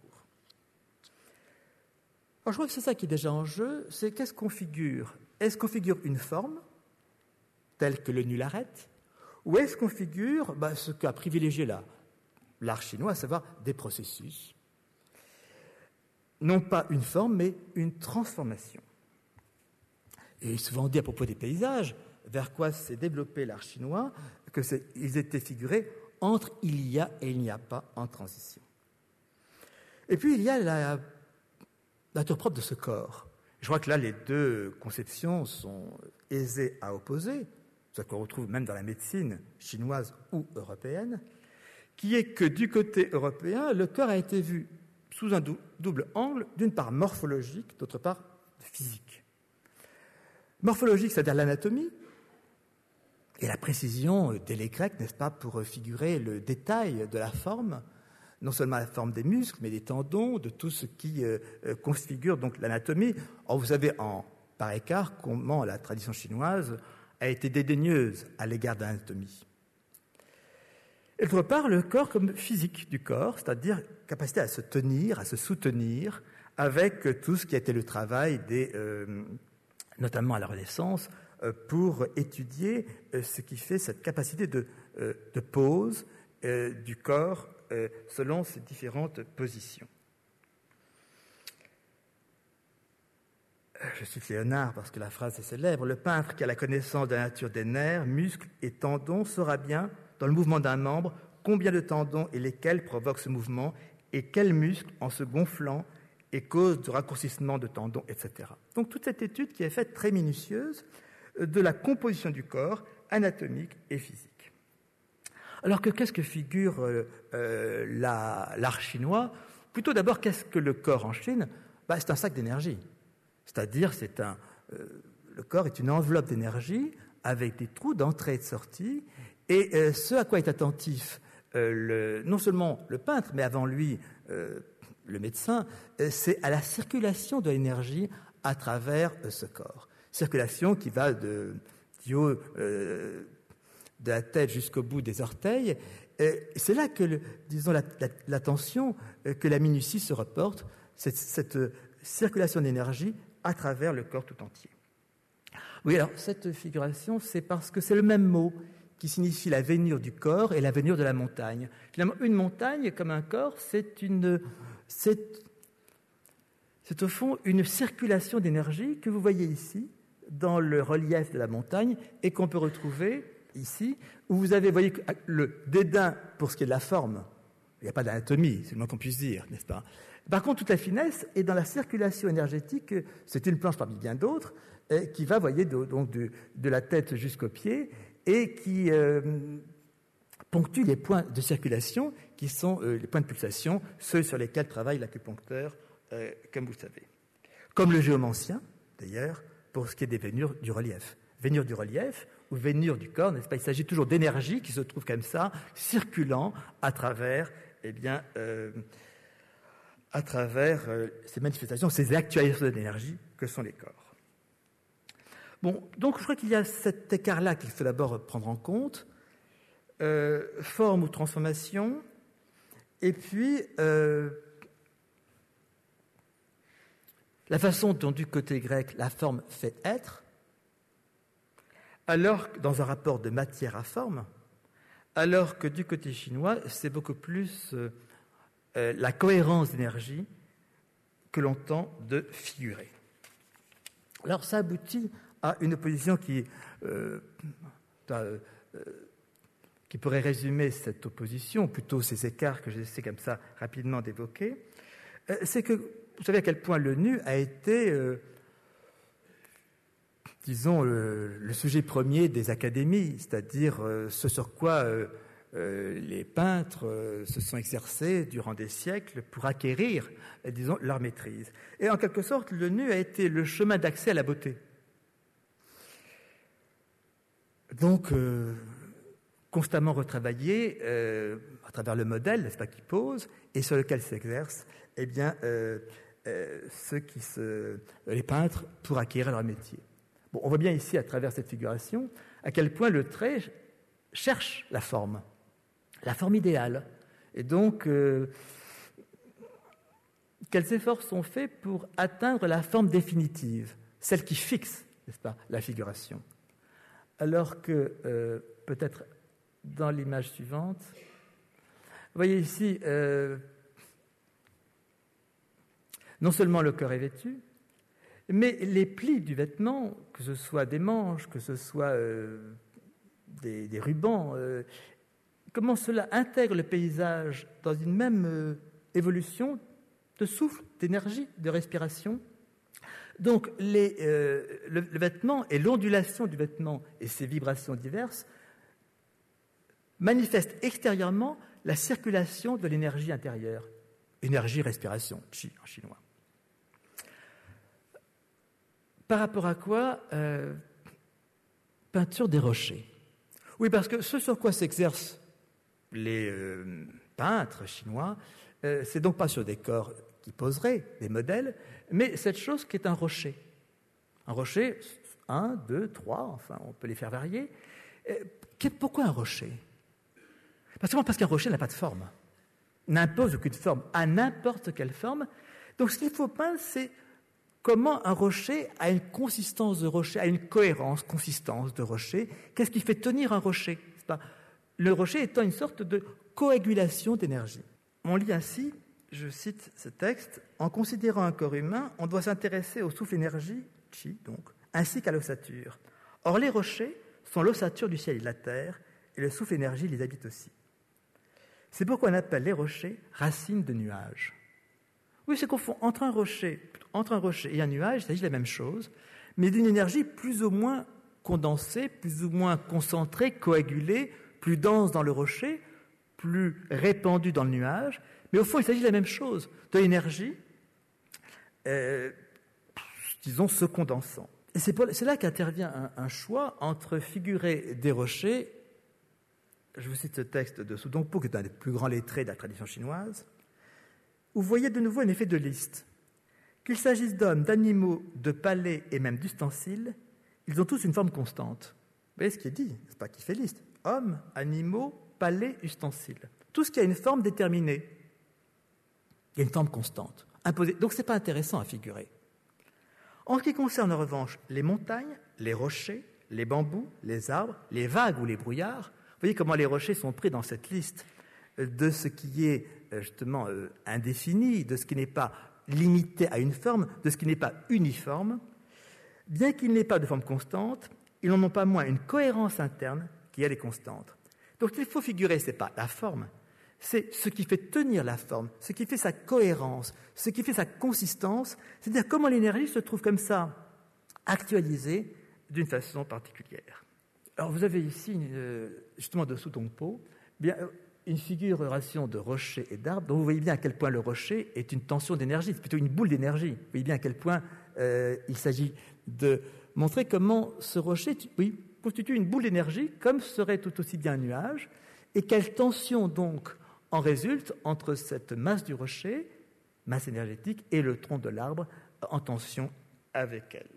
Alors, je crois que c'est ça qui est déjà en jeu, c'est qu'est-ce qu'on figure? Est-ce qu'on figure une forme, telle que le nu l'arrête, ou est-ce qu'on figure bah, ce qu'a privilégié là, l'art chinois, à savoir des processus? Non pas une forme, mais une transformation. Et souvent dit à propos des paysages, vers quoi s'est développé l'art chinois, qu'ils étaient figurés entre il y a et il n'y a pas en transition. Et puis il y a la nature propre de ce corps. Je crois que là, les deux conceptions sont aisées à opposer, ce qu'on retrouve même dans la médecine chinoise ou européenne, qui est que du côté européen, le corps a été vu sous un dou- double angle, d'une part morphologique, d'autre part physique. Morphologique, c'est-à-dire l'anatomie, et la précision dès les Grecs, n'est-ce pas, pour figurer le détail de la forme, non seulement la forme des muscles, mais des tendons, de tout ce qui euh, configure donc l'anatomie. Or, vous savez, en par écart, comment la tradition chinoise a été dédaigneuse à l'égard de l'anatomie. Et d'autre part, le corps comme physique du corps, c'est-à-dire capacité à se tenir, à se soutenir, avec tout ce qui a été le travail des, euh, notamment à la Renaissance, euh, pour étudier euh, ce qui fait cette capacité de, euh, de pose euh, du corps euh, selon ses différentes positions. Je cite Léonard parce que la phrase est célèbre. Le peintre qui a la connaissance de la nature des nerfs, muscles et tendons saura bien, dans le mouvement d'un membre, combien de tendons et lesquels provoquent ce mouvement et quels muscles, en se gonflant, est cause du raccourcissement de tendons, et cetera. Donc toute cette étude qui est faite très minutieuse de la composition du corps, anatomique et physique. Alors que qu'est-ce que figure euh, euh, la, l'art chinois? Plutôt d'abord, qu'est-ce que le corps en Chine? Bah, c'est un sac d'énergie. C'est-à-dire, c'est un, euh, le corps est une enveloppe d'énergie avec des trous d'entrée et de sortie. Et euh, ce à quoi est attentif euh, le, non seulement le peintre, mais avant lui euh, le médecin, euh, c'est à la circulation de l'énergie à travers euh, ce corps. Circulation qui va de, du haut euh, de la tête jusqu'au bout des orteils. Euh, c'est là que, le, disons, la, la, l'attention, euh, que la minutie se reporte, cette, cette circulation d'énergie à travers le corps tout entier. Oui, alors cette figuration, c'est parce que c'est le même mot qui signifie la veinure du corps et la veinure de la montagne. Finalement, une montagne, comme un corps, c'est une, c'est, c'est au fond une circulation d'énergie que vous voyez ici, dans le relief de la montagne, et qu'on peut retrouver ici, où vous avez, vous voyez, le dédain pour ce qui est de la forme. Il n'y a pas d'anatomie, c'est le moins qu'on puisse dire, n'est-ce pas? Par contre, toute la finesse est dans la circulation énergétique. C'est une planche parmi bien d'autres qui va, vous voyez, de, donc de, de la tête jusqu'aux pieds et qui euh, ponctue les points de circulation qui sont euh, les points de pulsation, ceux sur lesquels travaille l'acupuncteur, euh, comme vous le savez. Comme le géomancien, d'ailleurs, pour ce qui est des veinures du relief. Veinures du relief ou veinures du corps, n'est-ce pas? Il s'agit toujours d'énergie qui se trouve comme ça, circulant à travers, eh bien, euh, à travers euh, ces manifestations, ces actualisations d'énergie que sont les corps. Bon, donc je crois qu'il y a cet écart-là qu'il faut d'abord prendre en compte, euh, forme ou transformation, et puis euh, la façon dont du côté grec la forme fait être, alors que dans un rapport de matière à forme, alors que du côté chinois, c'est beaucoup plus euh, euh, la cohérence d'énergie que l'on tente de figurer. Alors ça aboutit à une opposition qui, euh, euh, qui pourrait résumer cette opposition, plutôt ces écarts que j'essaie comme ça rapidement d'évoquer. Euh, c'est que vous savez à quel point le nu a été, euh, disons, le, le sujet premier des académies, c'est-à-dire euh, ce sur quoi euh, euh, les peintres euh, se sont exercés durant des siècles pour acquérir, euh, disons, leur maîtrise. Et en quelque sorte, le nu a été le chemin d'accès à la beauté. Donc, euh, constamment retravaillé euh, à travers le modèle, n'est-ce pas, qui pose, et sur lequel s'exercent, eh bien, euh, euh, ceux qui se, les peintres pour acquérir leur métier. Bon, on voit bien ici, à travers cette figuration, à quel point le trait cherche la forme, la forme idéale. Et donc, euh, quels efforts sont faits pour atteindre la forme définitive, celle qui fixe, n'est-ce pas, la figuration. Alors que, euh, peut-être dans l'image suivante, vous voyez ici, euh, non seulement le corps est vêtu, mais les plis du vêtement, que ce soit des manches, que ce soit euh, des, des rubans, euh, comment cela intègre le paysage dans une même euh, évolution de souffle, d'énergie, de respiration. Donc, les, euh, le, le vêtement et l'ondulation du vêtement et ses vibrations diverses manifestent extérieurement la circulation de l'énergie intérieure. énergie, respiration, qi en chinois. Par rapport à quoi euh, peinture des rochers. Oui, parce que ce sur quoi s'exercent les euh, peintres chinois, euh, c'est donc pas sur des corps qui poseraient des modèles, mais cette chose qui est un rocher. Un rocher, un, deux, trois, enfin, on peut les faire varier. Euh, pourquoi un rocher? Parce que parce qu'un rocher n'a pas de forme, n'impose aucune forme, à n'importe quelle forme. Donc ce qu'il faut peindre, c'est comment un rocher a une consistance de rocher, a une cohérence, consistance de rocher. Qu'est-ce qui fait tenir un rocher? C'est pas... Le rocher étant une sorte de coagulation d'énergie. On lit ainsi, je cite ce texte, « En considérant un corps humain, on doit s'intéresser au souffle-énergie, qi donc, ainsi qu'à l'ossature. Or les rochers sont l'ossature du ciel et de la terre, et le souffle-énergie les habite aussi. C'est pourquoi on appelle les rochers racines de nuages. » Oui, c'est qu'au fond, entre un rocher, entre un rocher et un nuage, il s'agit de la même chose, mais d'une énergie plus ou moins condensée, plus ou moins concentrée, coagulée, plus dense dans le rocher, plus répandue dans le nuage. Mais au fond, il s'agit de la même chose, de l'énergie, euh, disons, se condensant. Et c'est, pour, c'est là qu'intervient un, un choix entre figurer des rochers, je vous cite ce texte de Su Dongpo, qui est un des plus grands lettrés de la tradition chinoise, où vous voyez de nouveau un effet de liste. Qu'il s'agisse d'hommes, d'animaux, de palais et même d'ustensiles, ils ont tous une forme constante. Vous voyez ce qui est dit, c'est pas qui fait liste. Hommes, animaux, palais, ustensiles. Tout ce qui a une forme déterminée. Il y a une forme constante, imposée. Donc ce n'est pas intéressant à figurer. En ce qui concerne en revanche les montagnes, les rochers, les bambous, les arbres, les vagues ou les brouillards, vous voyez comment les rochers sont pris dans cette liste de ce qui est justement euh, indéfini, de ce qui n'est pas limité à une forme, de ce qui n'est pas uniforme. Bien qu'il n'ait pas de forme constante, ils n'en ont pas moins une cohérence interne qui elle est constante. Donc ce qu'il faut figurer, ce n'est pas la forme, c'est ce qui fait tenir la forme, ce qui fait sa cohérence, ce qui fait sa consistance, c'est-à-dire comment l'énergie se trouve comme ça, actualisée d'une façon particulière. Alors vous avez ici, une, justement de Su Dongpo, bien, une figuration de rocher et d'arbre, dont vous voyez bien à quel point le rocher est une tension d'énergie, c'est plutôt une boule d'énergie. Vous voyez bien à quel point euh, il s'agit de montrer comment ce rocher oui, constitue une boule d'énergie, comme serait tout aussi bien un nuage, et quelle tension donc en résulte entre cette masse du rocher, masse énergétique, et le tronc de l'arbre en tension avec elle.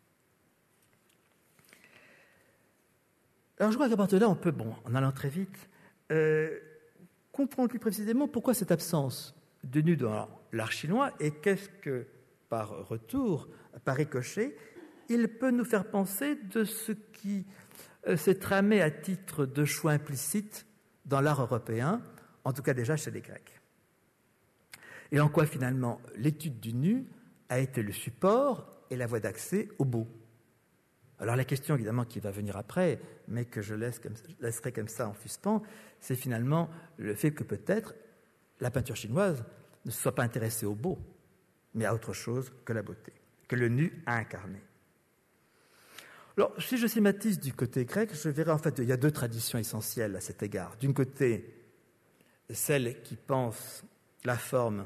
Alors je crois qu'à partir de là, on peut, bon, en allant très vite, euh, comprendre plus précisément pourquoi cette absence de nu dans l'art chinois et qu'est-ce que, par retour, par ricochet, il peut nous faire penser de ce qui euh, s'est tramé à titre de choix implicite dans l'art européen, en tout cas déjà chez les Grecs. Et en quoi finalement l'étude du nu a été le support et la voie d'accès au beau. Alors la question évidemment qui va venir après, mais que je laisse comme, laisserai comme ça en suspens, c'est finalement le fait que peut-être la peinture chinoise ne se soit pas intéressée au beau, mais à autre chose que la beauté, que le nu a incarné. Alors si je schématise du côté grec, je verrai en fait il y a deux traditions essentielles à cet égard. D'une côté, celle qui pense la forme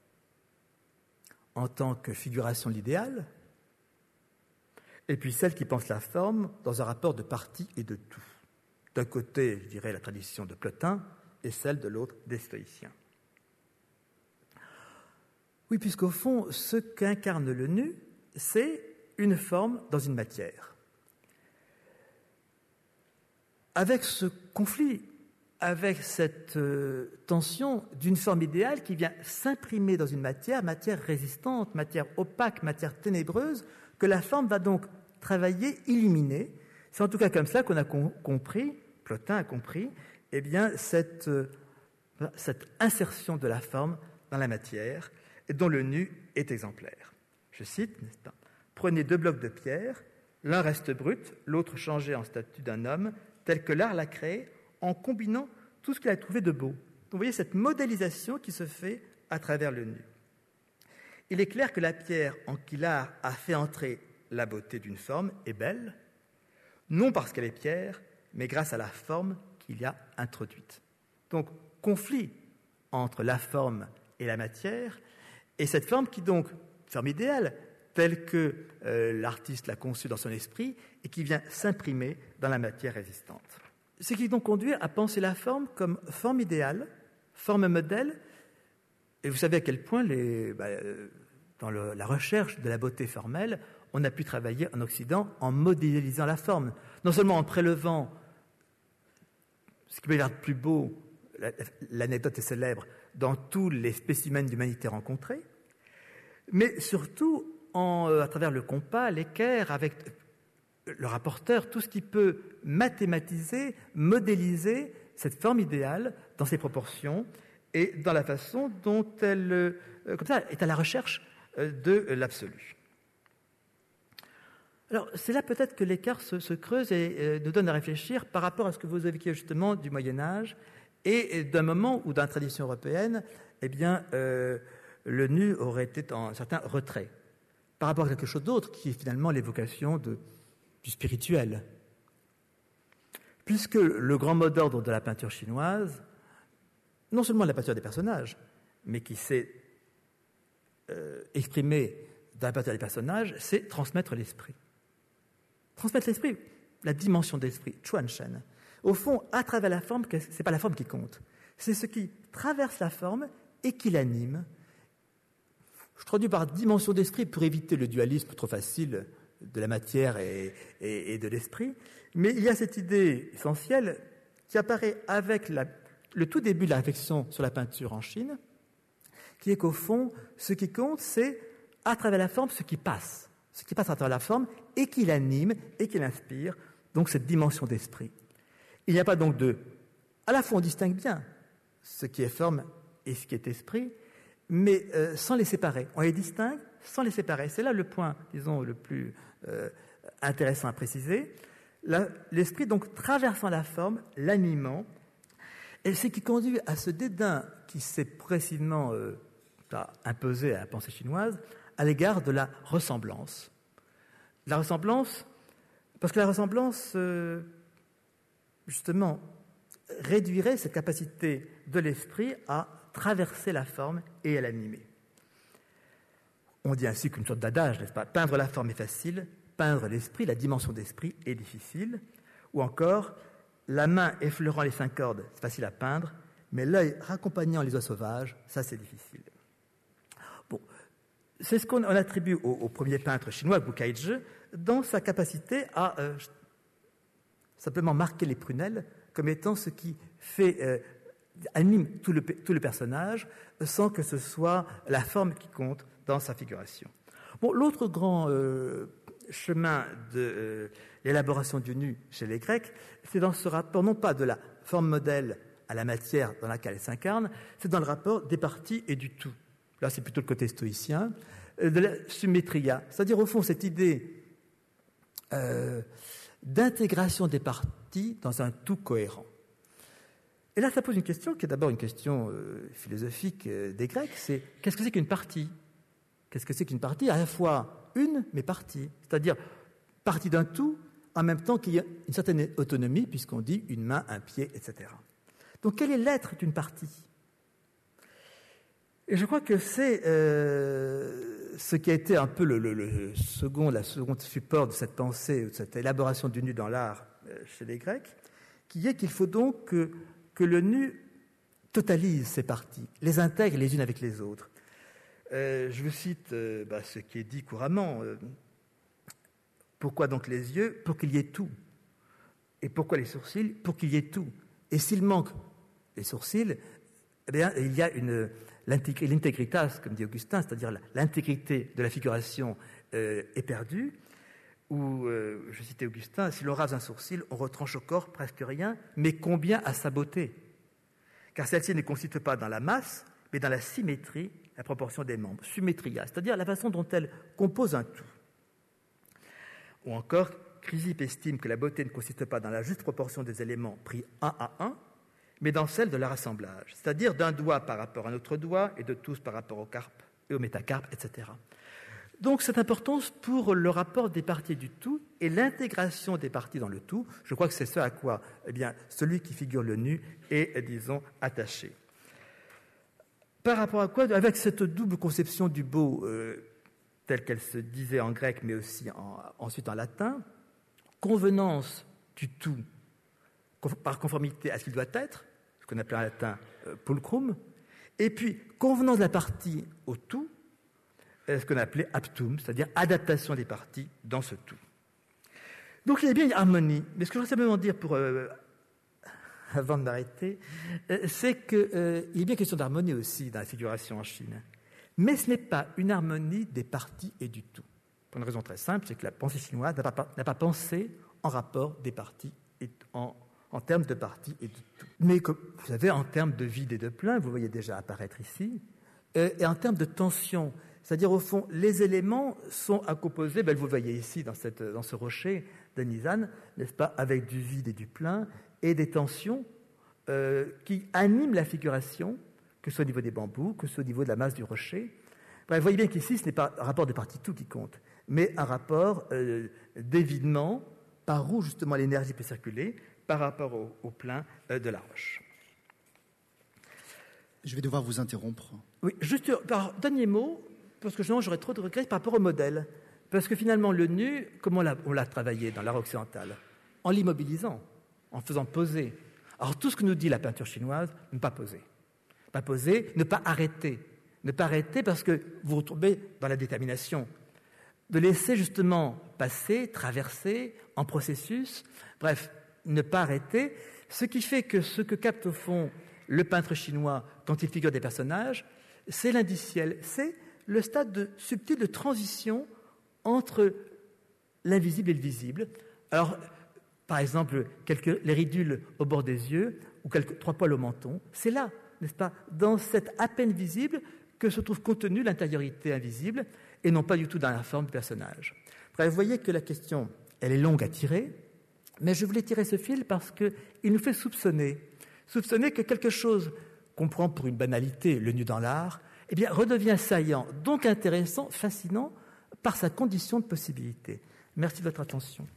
en tant que figuration de l'idéal, et puis celle qui pense la forme dans un rapport de partie et de tout. D'un côté, je dirais, la tradition de Plotin, et celle de l'autre, des stoïciens. Oui, puisqu'au fond, ce qu'incarne le nu, c'est une forme dans une matière. Avec ce conflit, avec cette euh, tension d'une forme idéale qui vient s'imprimer dans une matière, matière résistante, matière opaque, matière ténébreuse, que la forme va donc travailler, illuminer. C'est en tout cas comme ça qu'on a com- compris, Plotin a compris, eh bien, cette, euh, cette insertion de la forme dans la matière, et dont le nu est exemplaire. Je cite, n'est-ce pas ? « Prenez deux blocs de pierre, l'un reste brut, l'autre changé en statue d'un homme, tel que l'art l'a créé, en combinant tout ce qu'il a trouvé de beau. » Donc vous voyez cette modélisation qui se fait à travers le nu. Il est clair que la pierre en qui l'art a fait entrer la beauté d'une forme est belle, non parce qu'elle est pierre, mais grâce à la forme qu'il y a introduite. Donc, conflit entre la forme et la matière, et cette forme qui donc, forme idéale, telle que euh, l'artiste l'a conçue dans son esprit, et qui vient s'imprimer dans la matière résistante. Ce qui donc conduit à penser la forme comme forme idéale, forme modèle, et vous savez à quel point, les, bah, dans le, la recherche de la beauté formelle, on a pu travailler en Occident en modélisant la forme, non seulement en prélevant ce qui peut être plus beau, l'anecdote est célèbre, dans tous les spécimens d'humanité rencontrés, mais surtout en, à travers le compas, l'équerre, avec le rapporteur, tout ce qui peut mathématiser, modéliser cette forme idéale dans ses proportions et dans la façon dont elle comme ça, est à la recherche de l'absolu. Alors, c'est là peut-être que l'écart se, se creuse et euh, nous donne à réfléchir par rapport à ce que vous évoquiez justement du Moyen-Âge et, et d'un moment où, dans la tradition européenne, eh bien, euh, le nu aurait été en un certain retrait par rapport à quelque chose d'autre qui est finalement l'évocation de, du spirituel. Puisque le grand mot d'ordre de la peinture chinoise, non seulement la peinture des personnages, mais qui s'est euh, exprimé dans la peinture des personnages, c'est transmettre l'esprit. Transmettre l'esprit, la dimension d'esprit, Chuanshen. Au fond, à travers la forme, ce n'est pas la forme qui compte, c'est ce qui traverse la forme et qui l'anime. Je traduis par dimension d'esprit pour éviter le dualisme trop facile de la matière et, et, et de l'esprit, mais il y a cette idée essentielle qui apparaît avec la, le tout début de la réflexion sur la peinture en Chine, qui est qu'au fond, ce qui compte, c'est à travers la forme ce qui passe. Ce qui passe à travers la forme et qui l'anime et qui l'inspire, donc cette dimension d'esprit. Il n'y a pas donc de... À la fois, on distingue bien ce qui est forme et ce qui est esprit, mais euh, sans les séparer. On les distingue sans les séparer. C'est là le point, disons, le plus euh, intéressant à préciser. La, l'esprit, donc, traversant la forme, l'animant, et c'est ce qui conduit à ce dédain qui s'est progressivement euh, imposé à la pensée chinoise, à l'égard de la ressemblance. La ressemblance, parce que la ressemblance, euh, justement, réduirait cette capacité de l'esprit à traverser la forme et à l'animer. On dit ainsi qu'une sorte d'adage, n'est-ce pas ? Peindre la forme est facile, peindre l'esprit, la dimension d'esprit, est difficile. Ou encore, la main effleurant les cinq cordes, c'est facile à peindre, mais l'œil raccompagnant les oies sauvages, ça c'est difficile. Bon. C'est ce qu'on attribue au, au premier peintre chinois, Gukaizhi, dans sa capacité à euh, simplement marquer les prunelles comme étant ce qui fait, euh, anime tout le, tout le personnage, sans que ce soit la forme qui compte dans sa figuration. Bon, l'autre grand euh, chemin de euh, l'élaboration du nu chez les Grecs, c'est dans ce rapport, non pas de la forme modèle à la matière dans laquelle elle s'incarne, c'est dans le rapport des parties et du tout. Là, c'est plutôt le côté stoïcien, de la symmétria, c'est-à-dire, au fond, cette idée euh, d'intégration des parties dans un tout cohérent. Et là, ça pose une question qui est d'abord une question euh, philosophique euh, des Grecs, c'est qu'est-ce que c'est qu'une partie ? Qu'est-ce que c'est qu'une partie ? À la fois une, mais partie, c'est-à-dire partie d'un tout, en même temps qu'il y a une certaine autonomie, puisqu'on dit une main, un pied, et cetera. Donc, quel est l'être d'une partie ? Et je crois que c'est euh, ce qui a été un peu le, le, le second, la seconde support de cette pensée, de cette élaboration du nu dans l'art euh, chez les Grecs, qui est qu'il faut donc que, que le nu totalise ces parties, les intègre les unes avec les autres. Euh, je vous cite euh, bah, ce qui est dit couramment. Euh, pourquoi donc les yeux ? Pour qu'il y ait tout. Et pourquoi les sourcils ? Pour qu'il y ait tout. Et s'il manque les sourcils, eh bien, il y a une... L'integritas, comme dit Augustin, c'est-à-dire l'intégrité de la figuration euh, est perdue, ou, euh, je citais Augustin, si l'on rase un sourcil, on retranche au corps presque rien, mais combien à sa beauté ? Car celle-ci ne consiste pas dans la masse, mais dans la symétrie, la proportion des membres, symétria, c'est-à-dire la façon dont elle compose un tout. Ou encore, Chrysippe estime que la beauté ne consiste pas dans la juste proportion des éléments pris un à un, mais dans celle de leur assemblage, c'est-à-dire d'un doigt par rapport à un autre doigt et de tous par rapport au carpe et au métacarpe, et cetera. Donc, cette importance pour le rapport des parties du tout et l'intégration des parties dans le tout, je crois que c'est ce à quoi eh bien, celui qui figure le nu est, disons, attaché. Par rapport à quoi? Avec cette double conception du beau, euh, telle qu'elle se disait en grec, mais aussi en, ensuite en latin, convenance du tout par conformité à ce qu'il doit être, ce qu'on appelle en latin euh, pulchrum, et puis convenance de la partie au tout, ce qu'on appelait aptum, c'est-à-dire adaptation des parties dans ce tout. Donc il y a bien une harmonie, mais ce que je voudrais simplement dire pour, euh, avant de m'arrêter, euh, c'est qu'il euh, est bien question d'harmonie aussi dans la figuration en Chine. Mais ce n'est pas une harmonie des parties et du tout. Pour une raison très simple, c'est que la pensée chinoise n'a pas, n'a pas pensé en rapport des parties et en, en termes de parties et de tout. Mais comme vous savez, en termes de vide et de plein, vous voyez déjà apparaître ici, euh, et en termes de tension, c'est-à-dire au fond, les éléments sont à composer, ben, vous le voyez ici dans, cette, dans ce rocher de Nizan, n'est-ce pas, avec du vide et du plein, et des tensions euh, qui animent la figuration, que ce soit au niveau des bambous, que ce soit au niveau de la masse du rocher. Bref, vous voyez bien qu'ici, ce n'est pas un rapport de partie-tout qui compte, mais un rapport euh, d'évidement par où, justement, l'énergie peut circuler par rapport au, au plein euh, de la roche. Je vais devoir vous interrompre. Oui, juste, par dernier mot, parce que sinon j'aurais trop de regrets par rapport au modèle. Parce que finalement, le nu, comment on l'a, on l'a travaillé dans l'art occidental? En l'immobilisant, en faisant poser. Alors, tout ce que nous dit la peinture chinoise, ne pas poser. Pas poser, ne pas arrêter. Ne pas arrêter parce que vous vous retrouvez dans la détermination. De laisser justement passer, traverser, en processus. Bref, ne pas arrêter. Ce qui fait que ce que capte au fond le peintre chinois quand il figure des personnages, c'est l'indiciel, c'est le stade de, subtil de transition entre l'invisible et le visible. Alors, par exemple, quelques, les ridules au bord des yeux ou quelques, trois poils au menton, c'est là, n'est-ce pas, dans cette à peine visible que se trouve contenue l'intériorité invisible et non pas du tout dans la forme du personnage. Bref, vous voyez que la question, elle est longue à tirer, mais je voulais tirer ce fil parce qu'il nous fait soupçonner, soupçonner que quelque chose qu'on prend pour une banalité, le nu dans l'art, eh bien, redevient saillant, donc intéressant, fascinant, par sa condition de possibilité. Merci de votre attention.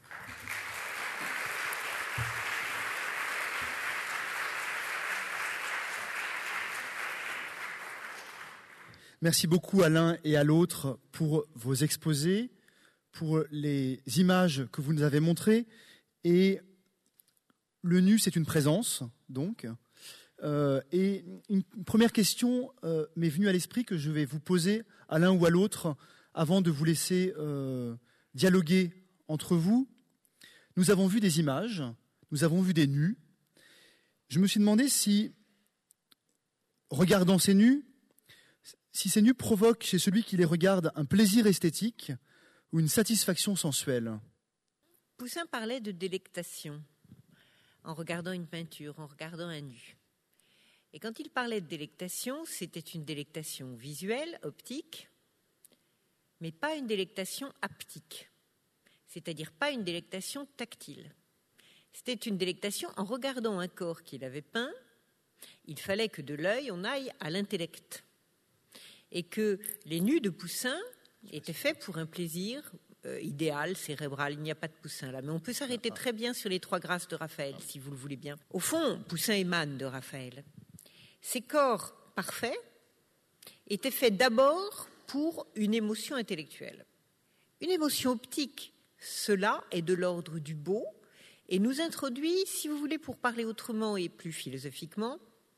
Merci beaucoup à l'un et à l'autre pour vos exposés, pour les images que vous nous avez montrées. Et le nu, c'est une présence, donc. Euh, et une première question euh, m'est venue à l'esprit que je vais vous poser à l'un ou à l'autre avant de vous laisser euh, dialoguer entre vous. Nous avons vu des images, nous avons vu des nus. Je me suis demandé si, regardant ces nus, si ces nus provoquent chez celui qui les regarde un plaisir esthétique ou une satisfaction sensuelle. Poussin parlait de délectation en regardant une peinture, en regardant un nu. Et quand il parlait de délectation, c'était une délectation visuelle, optique, mais pas une délectation haptique, c'est-à-dire pas une délectation tactile. C'était une délectation en regardant un corps qu'il avait peint, il fallait que de l'œil on aille à l'intellect. Et que les nus de Poussin étaient faits pour un plaisir euh, idéal, cérébral. Il n'y a pas de Poussin là, mais on peut s'arrêter très bien sur les trois grâces de Raphaël, si vous le voulez bien. Au fond, Poussin émane de Raphaël. Ces corps parfaits étaient faits d'abord pour une émotion intellectuelle. Une émotion optique, cela est de l'ordre du beau et nous introduit, si vous voulez, pour parler autrement et plus philosophiquement,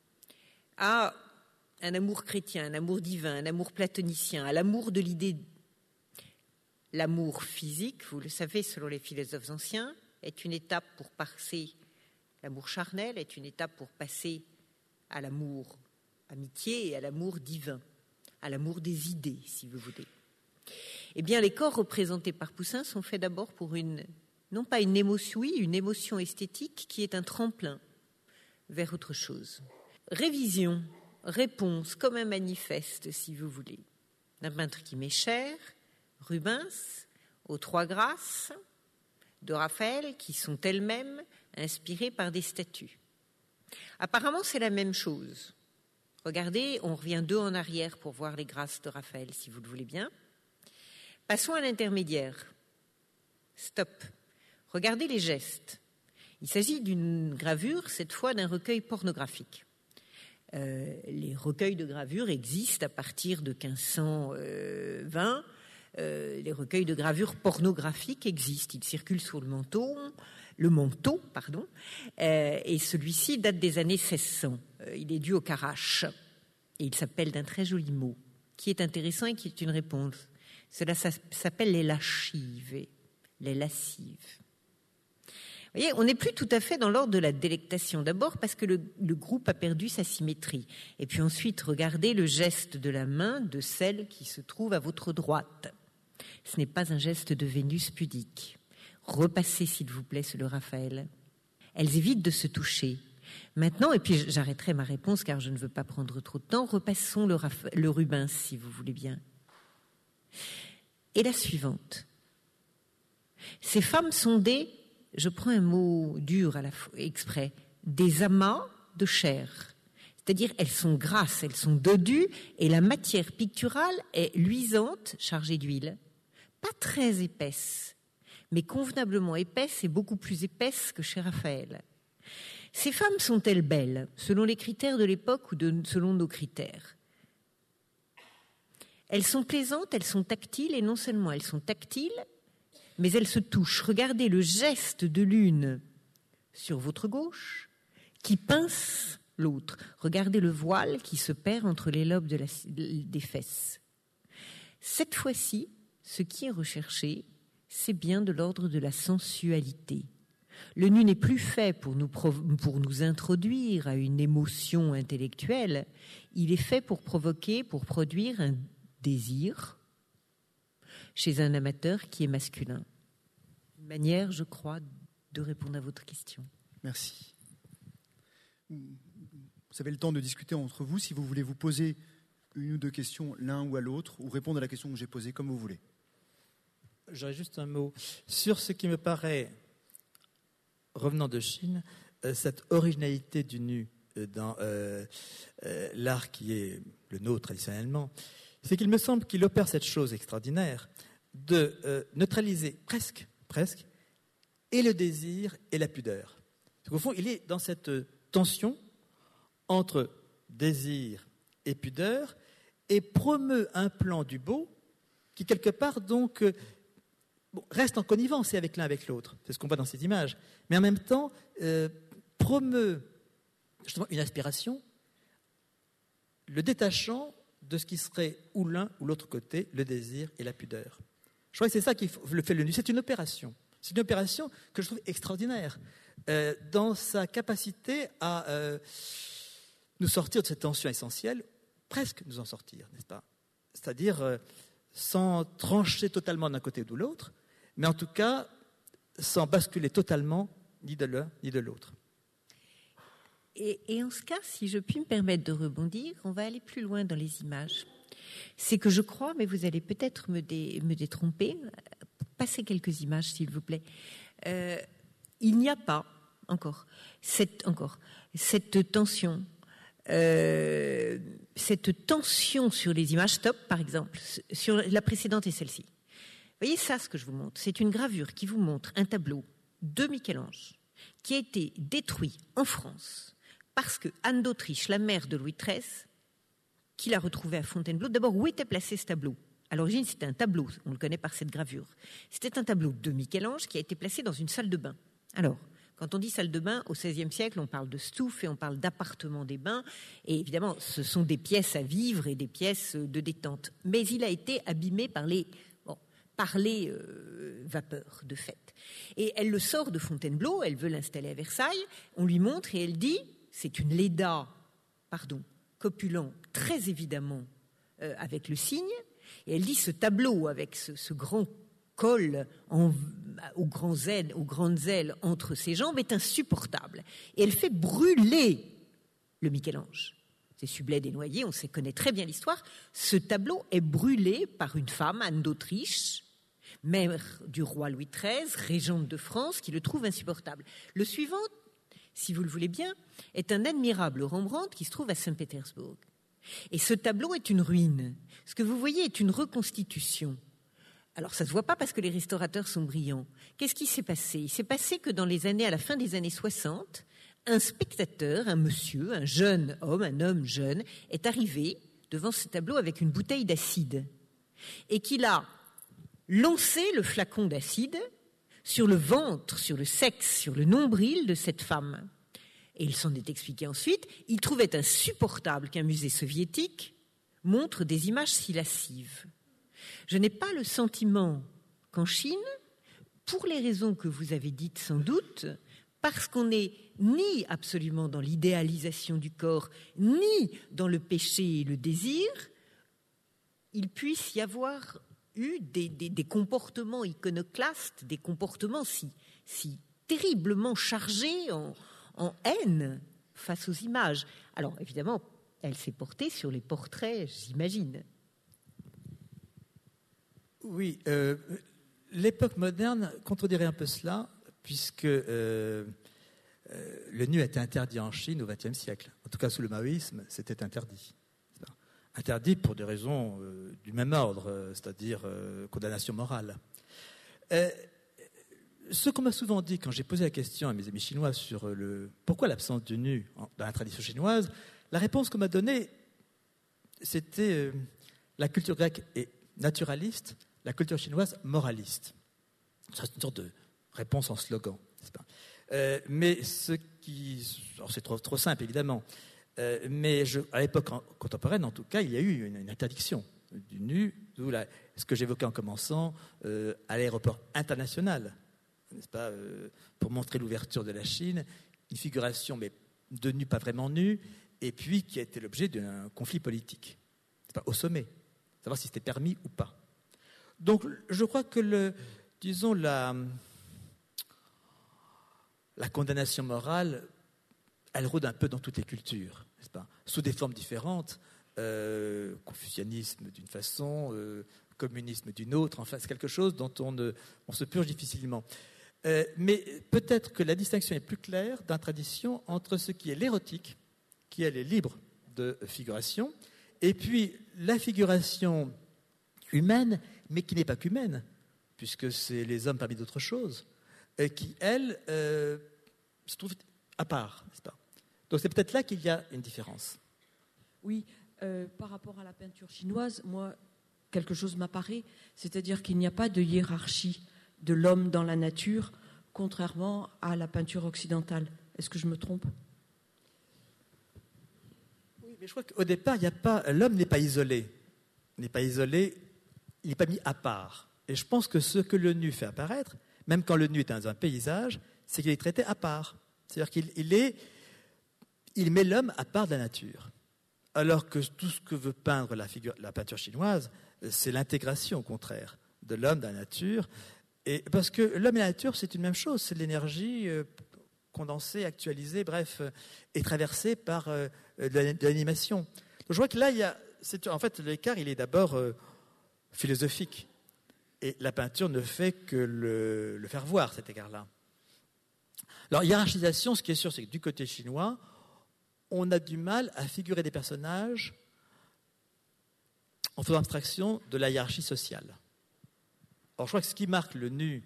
à un amour chrétien, un amour divin, un amour platonicien, à l'amour de l'idée. L'amour physique, vous le savez, selon les philosophes anciens, est une étape pour passer, l'amour charnel est une étape pour passer à l'amour amitié et à l'amour divin, à l'amour des idées, si vous voulez. Eh bien, les corps représentés par Poussin sont faits d'abord pour une, non pas une émotion, oui, une émotion esthétique qui est un tremplin vers autre chose. Révision, réponse, comme un manifeste, si vous voulez, d'un peintre qui m'est cher, Rubens, aux Trois Grâces, de Raphaël, qui sont elles-mêmes inspirées par des statues. Apparemment, c'est la même chose. Regardez, on revient deux en arrière pour voir les grâces de Raphaël, si vous le voulez bien. Passons à l'intermédiaire. Stop. Regardez les gestes. Il s'agit d'une gravure, cette fois d'un recueil pornographique. Euh, les recueils de gravures existent à partir de quinze cent vingt. Euh, les recueils de gravures pornographiques existent. Ils circulent sur le manteau, le manteau, pardon, euh, et celui-ci date des années seize cents. Euh, il est dû au Carrache et il s'appelle d'un très joli mot qui est intéressant et qui est une réponse. Cela s'appelle les lascives, les lascives. Vous voyez, on n'est plus tout à fait dans l'ordre de la délectation. D'abord parce que le, le groupe a perdu sa symétrie. Et puis ensuite, regardez le geste de la main de celle qui se trouve à votre droite. Ce n'est pas un geste de Vénus pudique. Repassez, s'il vous plaît, sur le Raphaël. Elles évitent de se toucher. Maintenant, et puis j'arrêterai ma réponse car je ne veux pas prendre trop de temps, repassons le, Rapha- le Rubens, si vous voulez bien. Et la suivante. Ces femmes sont des... Je prends un mot dur à la fois, exprès, des amas de chair. C'est-à-dire, elles sont grasses, elles sont dodues, et la matière picturale est luisante, chargée d'huile. Pas très épaisse, mais convenablement épaisse et beaucoup plus épaisse que chez Raphaël. Ces femmes sont-elles belles, selon les critères de l'époque ou de, selon nos critères ? Elles sont plaisantes, elles sont tactiles, et non seulement elles sont tactiles, mais elles se touchent. Regardez le geste de l'une sur votre gauche qui pince l'autre. Regardez le voile qui se perd entre les lobes de la, des fesses. Cette fois-ci, ce qui est recherché, c'est bien de l'ordre de la sensualité. Le nu n'est plus fait pour nous, pour nous introduire à une émotion intellectuelle, il est fait pour provoquer, pour produire un désir chez un amateur qui est masculin. Une manière, je crois, de répondre à votre question. Merci. Vous avez le temps de discuter entre vous, si vous voulez vous poser une ou deux questions l'un ou à l'autre, ou répondre à la question que j'ai posée, comme vous voulez. J'aurais juste un mot sur ce qui me paraît, revenant de Chine, euh, cette originalité du nu euh, dans euh, euh, l'art qui est le nôtre traditionnellement, c'est qu'il me semble qu'il opère cette chose extraordinaire de euh, neutraliser presque, presque, et le désir et la pudeur. Au fond, il est dans cette tension entre désir et pudeur et promeut un plan du beau qui, quelque part, donc, euh, bon, reste en connivence avec l'un avec l'autre. C'est ce qu'on voit dans ces images. Mais en même temps, euh, promeut justement une aspiration, le détachant de ce qui serait ou l'un ou l'autre côté, le désir et la pudeur. Je crois que c'est ça qui le fait le nu. C'est une opération. C'est une opération que je trouve extraordinaire euh, dans sa capacité à euh, nous sortir de cette tension essentielle, presque nous en sortir, n'est-ce pas ? C'est-à-dire euh, sans trancher totalement d'un côté ou de l'autre, mais en tout cas sans basculer totalement ni de l'un ni de l'autre. Et, et en ce cas, si je puis me permettre de rebondir, on va aller plus loin dans les images. C'est que je crois, mais vous allez peut-être me, dé, me détromper, passez quelques images s'il vous plaît. Euh, il n'y a pas encore cette, encore, cette tension, euh, cette tension sur les images. Stop, par exemple, sur la précédente et celle-ci. Vous voyez ça, ce que je vous montre, c'est une gravure qui vous montre un tableau de Michel-Ange qui a été détruit en France parce que Anne d'Autriche, la mère de Louis treize, qui l'a retrouvé à Fontainebleau, d'abord, où était placé ce tableau ? À l'origine, c'était un tableau, on le connaît par cette gravure. C'était un tableau de Michel-Ange qui a été placé dans une salle de bain. Alors, quand on dit salle de bain, au seizième siècle, on parle de stouff et on parle d'appartement des bains. Et évidemment, ce sont des pièces à vivre et des pièces de détente. Mais il a été abîmé par les, bon, par les euh, vapeurs, de fait. Et elle le sort de Fontainebleau, elle veut l'installer à Versailles. On lui montre et elle dit, c'est une Léda, pardon, copulant, très évidemment, euh, avec le cygne. Et elle dit, ce tableau avec ce, ce grand col en, aux, grands ailes, aux grandes ailes entre ses jambes est insupportable. Et elle fait brûler le Michel-Ange. C'est Sublet Desnoyers, on sait, connaît très bien l'histoire. Ce tableau est brûlé par une femme, Anne d'Autriche, mère du roi Louis treize, régente de France, qui le trouve insupportable. Le suivant, si vous le voulez bien, est un admirable Rembrandt qui se trouve à Saint-Pétersbourg. Et ce tableau est une ruine. Ce que vous voyez est une reconstitution. Alors, ça ne se voit pas parce que les restaurateurs sont brillants. Qu'est-ce qui s'est passé ? Il s'est passé que dans les années, à la fin des années soixante, un spectateur, un monsieur, un jeune homme, un homme jeune, est arrivé devant ce tableau avec une bouteille d'acide et qu'il a lancé le flacon d'acide sur le ventre, sur le sexe, sur le nombril de cette femme. Et il s'en est expliqué ensuite. Il trouvait insupportable qu'un musée soviétique montre des images si lascives. Je n'ai pas le sentiment qu'en Chine, pour les raisons que vous avez dites sans doute, parce qu'on n'est ni absolument dans l'idéalisation du corps, ni dans le péché et le désir, il puisse y avoir eu des, des, des comportements iconoclastes, des comportements si, si terriblement chargés en, en haine face aux images. Alors évidemment, elle s'est portée sur les portraits, j'imagine. Oui, euh, l'époque moderne contredirait un peu cela, puisque euh, euh, le nu a été interdit en Chine au vingtième siècle. En tout cas, sous le maoïsme, c'était interdit. Interdit pour des raisons euh, du même ordre, euh, c'est-à-dire euh, condamnation morale. Euh, ce qu'on m'a souvent dit quand j'ai posé la question à mes amis chinois sur le pourquoi l'absence du nu en, dans la tradition chinoise, la réponse qu'on m'a donnée, c'était euh, la culture grecque est naturaliste, la culture chinoise moraliste. C'est une sorte de réponse en slogan, n'est-ce pas ? euh, Mais ce qui... Alors c'est trop, trop simple, évidemment. Euh, mais je, à l'époque contemporaine, en tout cas, il y a eu une, une interdiction du nu, d'où la, ce que j'évoquais en commençant, euh, à l'aéroport international, n'est-ce pas, euh, pour montrer l'ouverture de la Chine, une figuration, mais de nu, pas vraiment nu, et puis qui a été l'objet d'un conflit politique, c'est pas, au sommet, savoir si c'était permis ou pas. Donc, je crois que, le, disons, la, la condamnation morale, elle rôde un peu dans toutes les cultures, n'est-ce pas, sous des formes différentes, euh, confucianisme d'une façon, euh, communisme d'une autre, enfin, c'est quelque chose dont on, ne, on se purge difficilement. Euh, mais peut-être que la distinction est plus claire dans la tradition entre ce qui est l'érotique, qui elle est libre de figuration, et puis la figuration humaine, mais qui n'est pas qu'humaine, puisque c'est les hommes parmi d'autres choses, et qui, elle, euh, se trouve à part, n'est-ce pas ? Donc c'est peut-être là qu'il y a une différence. Oui, euh, par rapport à la peinture chinoise, moi, quelque chose m'apparaît, c'est-à-dire qu'il n'y a pas de hiérarchie de l'homme dans la nature, contrairement à la peinture occidentale. Est-ce que je me trompe ? Oui, mais je crois qu'au départ, il n'y a pas, l'homme n'est pas isolé. Il n'est pas isolé, il n'est pas mis à part. Et je pense que ce que le nu fait apparaître, même quand le nu est dans un paysage, c'est qu'il est traité à part. C'est-à-dire qu'il il est, il met l'homme à part de la nature. Alors que tout ce que veut peindre la, figure, la peinture chinoise, c'est l'intégration, au contraire, de l'homme dans la nature. Et parce que l'homme et la nature, c'est une même chose, c'est de l'énergie euh, condensée, actualisée, bref, euh, et traversée par euh, de l'animation. Donc je vois que là, il y a, c'est, en fait, l'écart, il est d'abord euh, philosophique. Et la peinture ne fait que le, le faire voir, cet écart-là. Alors, hiérarchisation, ce qui est sûr, c'est que du côté chinois, on a du mal à figurer des personnages en faisant abstraction de la hiérarchie sociale. Alors, je crois que ce qui marque le nu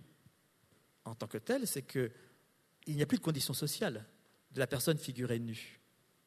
en tant que tel, c'est qu'il n'y a plus de conditions sociales de la personne figurée nue.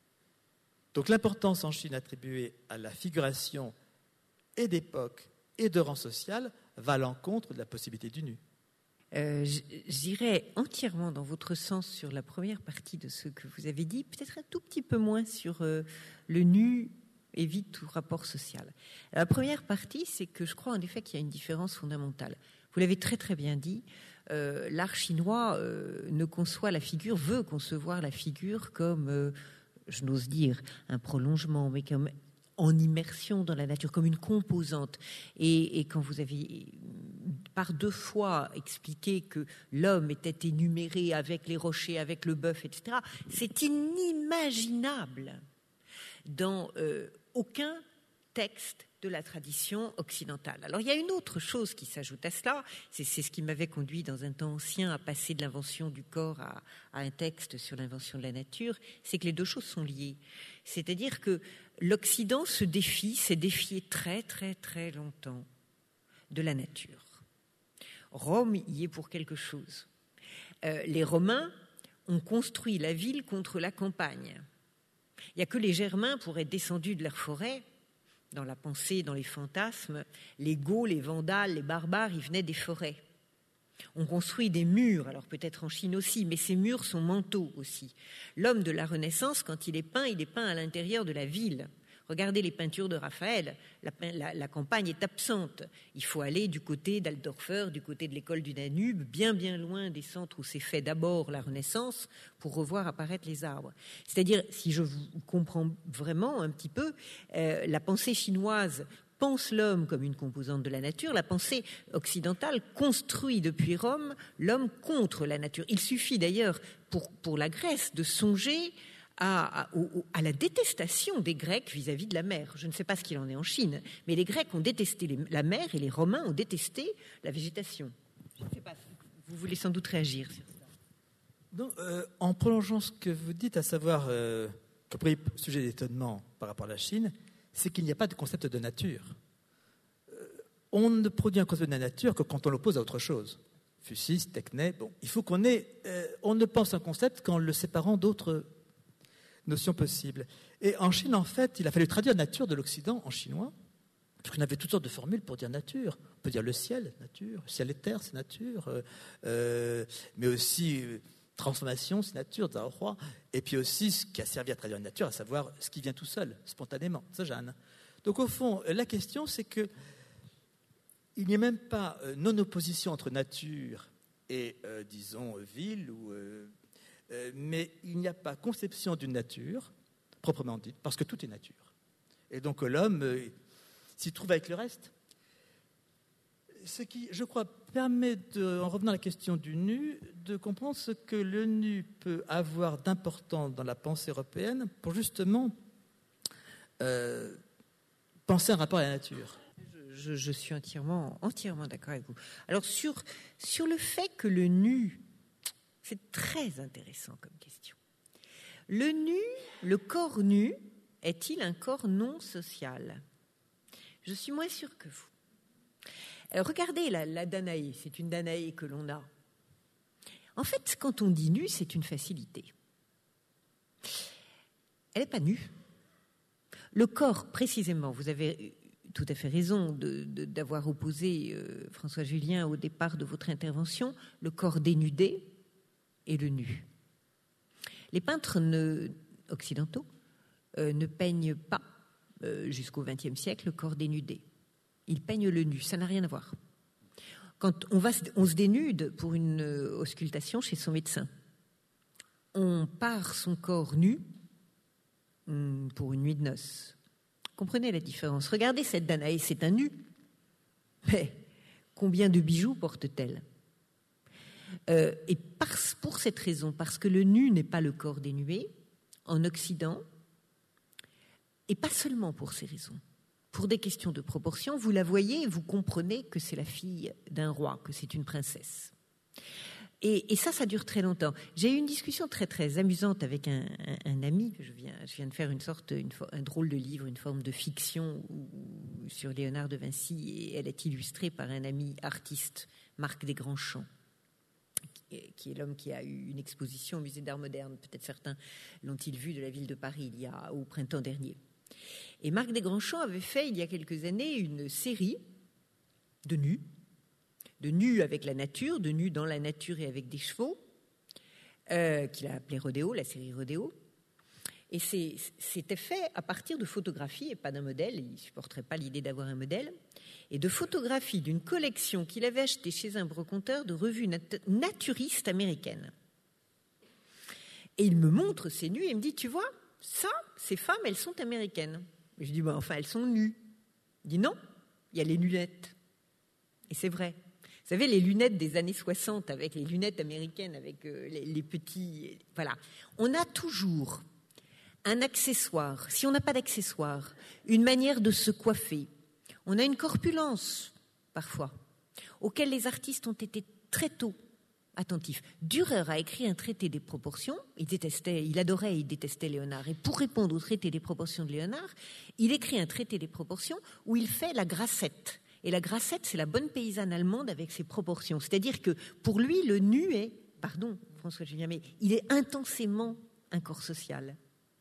Donc, l'importance en Chine attribuée à la figuration et d'époque et de rang social va à l'encontre de la possibilité du nu. Euh, J'irai entièrement dans votre sens sur la première partie de ce que vous avez dit, peut-être un tout petit peu moins sur euh, le nu évite tout rapport social. La première partie, c'est que je crois en effet qu'il y a une différence fondamentale. Vous l'avez très très bien dit, euh, l'art chinois euh, ne conçoit la figure, veut concevoir la figure comme, euh, je n'ose dire, un prolongement, mais comme en immersion dans la nature, comme une composante. Et, et quand vous avez par deux fois expliqué que l'homme était énuméré avec les rochers, avec le bœuf, et cetera, c'est inimaginable dans euh, aucun texte de la tradition occidentale. Alors il y a une autre chose qui s'ajoute à cela, c'est, c'est ce qui m'avait conduit dans un temps ancien à passer de l'invention du corps à, à un texte sur l'invention de la nature, c'est que les deux choses sont liées. C'est-à-dire que l'Occident se défie, s'est défié très très très longtemps de la nature. Rome y est pour quelque chose. Euh, les Romains on construit la ville contre la campagne. Il n'y a que les Germains pour être descendus de leur forêt, dans la pensée, dans les fantasmes. Les Goths, les Vandales, les barbares, ils venaient des forêts. On construit des murs, alors peut-être en Chine aussi, mais ces murs sont mentaux aussi. L'homme de la Renaissance, quand il est peint, il est peint à l'intérieur de la ville. Regardez les peintures de Raphaël, la, la, la campagne est absente. Il faut aller du côté d'Altdorfer, du côté de l'école du Danube, bien bien loin des centres où s'est fait d'abord la Renaissance, pour revoir apparaître les arbres. C'est-à-dire, si je vous comprends vraiment un petit peu, euh, la pensée chinoise pense l'homme comme une composante de la nature, la pensée occidentale construit depuis Rome l'homme contre la nature. Il suffit d'ailleurs pour, pour la Grèce de songer À, à, à la détestation des Grecs vis-à-vis de la mer. Je ne sais pas ce qu'il en est en Chine, mais les Grecs ont détesté les, la mer et les Romains ont détesté la végétation. Je ne sais pas, vous voulez sans doute réagir sur ça. Donc, euh, en prolongeant ce que vous dites, à savoir, euh, le premier sujet d'étonnement par rapport à la Chine, c'est qu'il n'y a pas de concept de nature. Euh, on ne produit un concept de la nature que quand on l'oppose à autre chose. Fucis, techné, bon, il faut qu'on ait... Euh, on ne pense un concept qu'en le séparant d'autres notions possibles. Et en Chine, en fait, il a fallu traduire nature de l'Occident en chinois, puisqu'on avait toutes sortes de formules pour dire nature. On peut dire le ciel, nature, le ciel et terre, c'est nature, euh, euh, mais aussi euh, transformation, c'est nature, Zhaohua, et puis aussi ce qui a servi à traduire la nature, à savoir ce qui vient tout seul, spontanément, ça Jeanne. Donc au fond, la question, c'est que il n'y a même pas euh, non-opposition entre nature et, euh, disons, ville ou... Euh, Euh, mais il n'y a pas conception d'une nature, proprement dite, parce que tout est nature. Et donc l'homme euh, s'y trouve avec le reste. Ce qui, je crois, permet, de, en revenant à la question du nu, de comprendre ce que le nu peut avoir d'important dans la pensée européenne pour justement euh, penser un rapport à la nature. Je, je suis entièrement, entièrement d'accord avec vous. Alors, sur, sur le fait que le nu... C'est très intéressant comme question. Le nu, le corps nu, est-il un corps non social ? Je suis moins sûre que vous. Alors, regardez la, la Danaé, c'est une Danaé que l'on a. En fait, quand on dit nu, c'est une facilité. Elle n'est pas nue. Le corps, précisément, vous avez tout à fait raison de, de, d'avoir opposé euh, François Julien au départ de votre intervention, le corps dénudé et le nu. Les peintres ne, occidentaux euh, ne peignent pas, euh, jusqu'au vingtième siècle, le corps dénudé. Ils peignent le nu, ça n'a rien à voir. Quand on, va, on se dénude pour une auscultation chez son médecin, on pare son corps nu pour une nuit de noces. Comprenez la différence. Regardez cette Danaé, c'est un nu. Mais combien de bijoux porte-t-elle ? Euh, et par, pour cette raison, parce que le nu n'est pas le corps dénué, en Occident, et pas seulement pour ces raisons, pour des questions de proportion, vous la voyez et vous comprenez que c'est la fille d'un roi, que c'est une princesse. Et, et ça, ça dure très longtemps. J'ai eu une discussion très très amusante avec un, un, un ami, je viens, je viens de faire une sorte, une, un drôle de livre, une forme de fiction où, sur Léonard de Vinci, et elle est illustrée par un ami artiste, Marc Desgrands-Champs, qui est l'homme qui a eu une exposition au Musée d'Art Moderne. Peut-être certains l'ont-ils vu de la ville de Paris il y a, au printemps dernier. Et Marc Desgrands-Champs avait fait, il y a quelques années, une série de nus, de nus avec la nature, de nus dans la nature et avec des chevaux, euh, qu'il a appelé Rodéo, la série Rodéo. Et c'est, c'était fait à partir de photographies et pas d'un modèle. Il ne supporterait pas l'idée d'avoir un modèle. Et de photographies d'une collection qu'il avait achetée chez un brocanteur de revues nat- naturistes américaines. Et il me montre ces nus et il me dit, tu vois, ça, ces femmes, elles sont américaines. Et je dis, bah, enfin, elles sont nues. Il dit, non, il y a les lunettes. Et c'est vrai. Vous savez, les lunettes des années soixante, avec les lunettes américaines, avec euh, les, les petits... Voilà. On a toujours un accessoire. Si on n'a pas d'accessoire, une manière de se coiffer, on a une corpulence, parfois, auquel les artistes ont été très tôt attentifs. Dürer a écrit un traité des proportions. Il détestait, il adorait et il détestait Léonard. Et pour répondre au traité des proportions de Léonard, il écrit un traité des proportions où il fait la grassette. Et la grassette, c'est la bonne paysanne allemande avec ses proportions. C'est-à-dire que pour lui, le nu est pardon François Julien, mais il est intensément un corps social.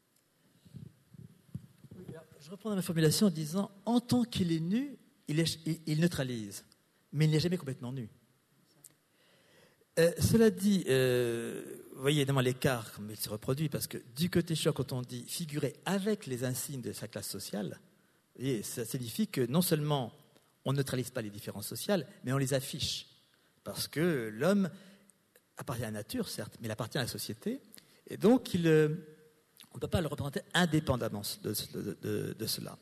Je reprends ma formulation en disant, en tant qu'il est nu, il, est, il, il neutralise, mais il n'est jamais complètement nu. Euh, cela dit, euh, vous voyez évidemment l'écart, comme il se reproduit, parce que du côté choc, quand on dit figurer avec les insignes de sa classe sociale, et ça signifie que non seulement on ne neutralise pas les différences sociales, mais on les affiche. Parce que l'homme appartient à la nature, certes, mais il appartient à la société, et donc il... Euh, on ne peut pas le représenter indépendamment de, de, de, de cela.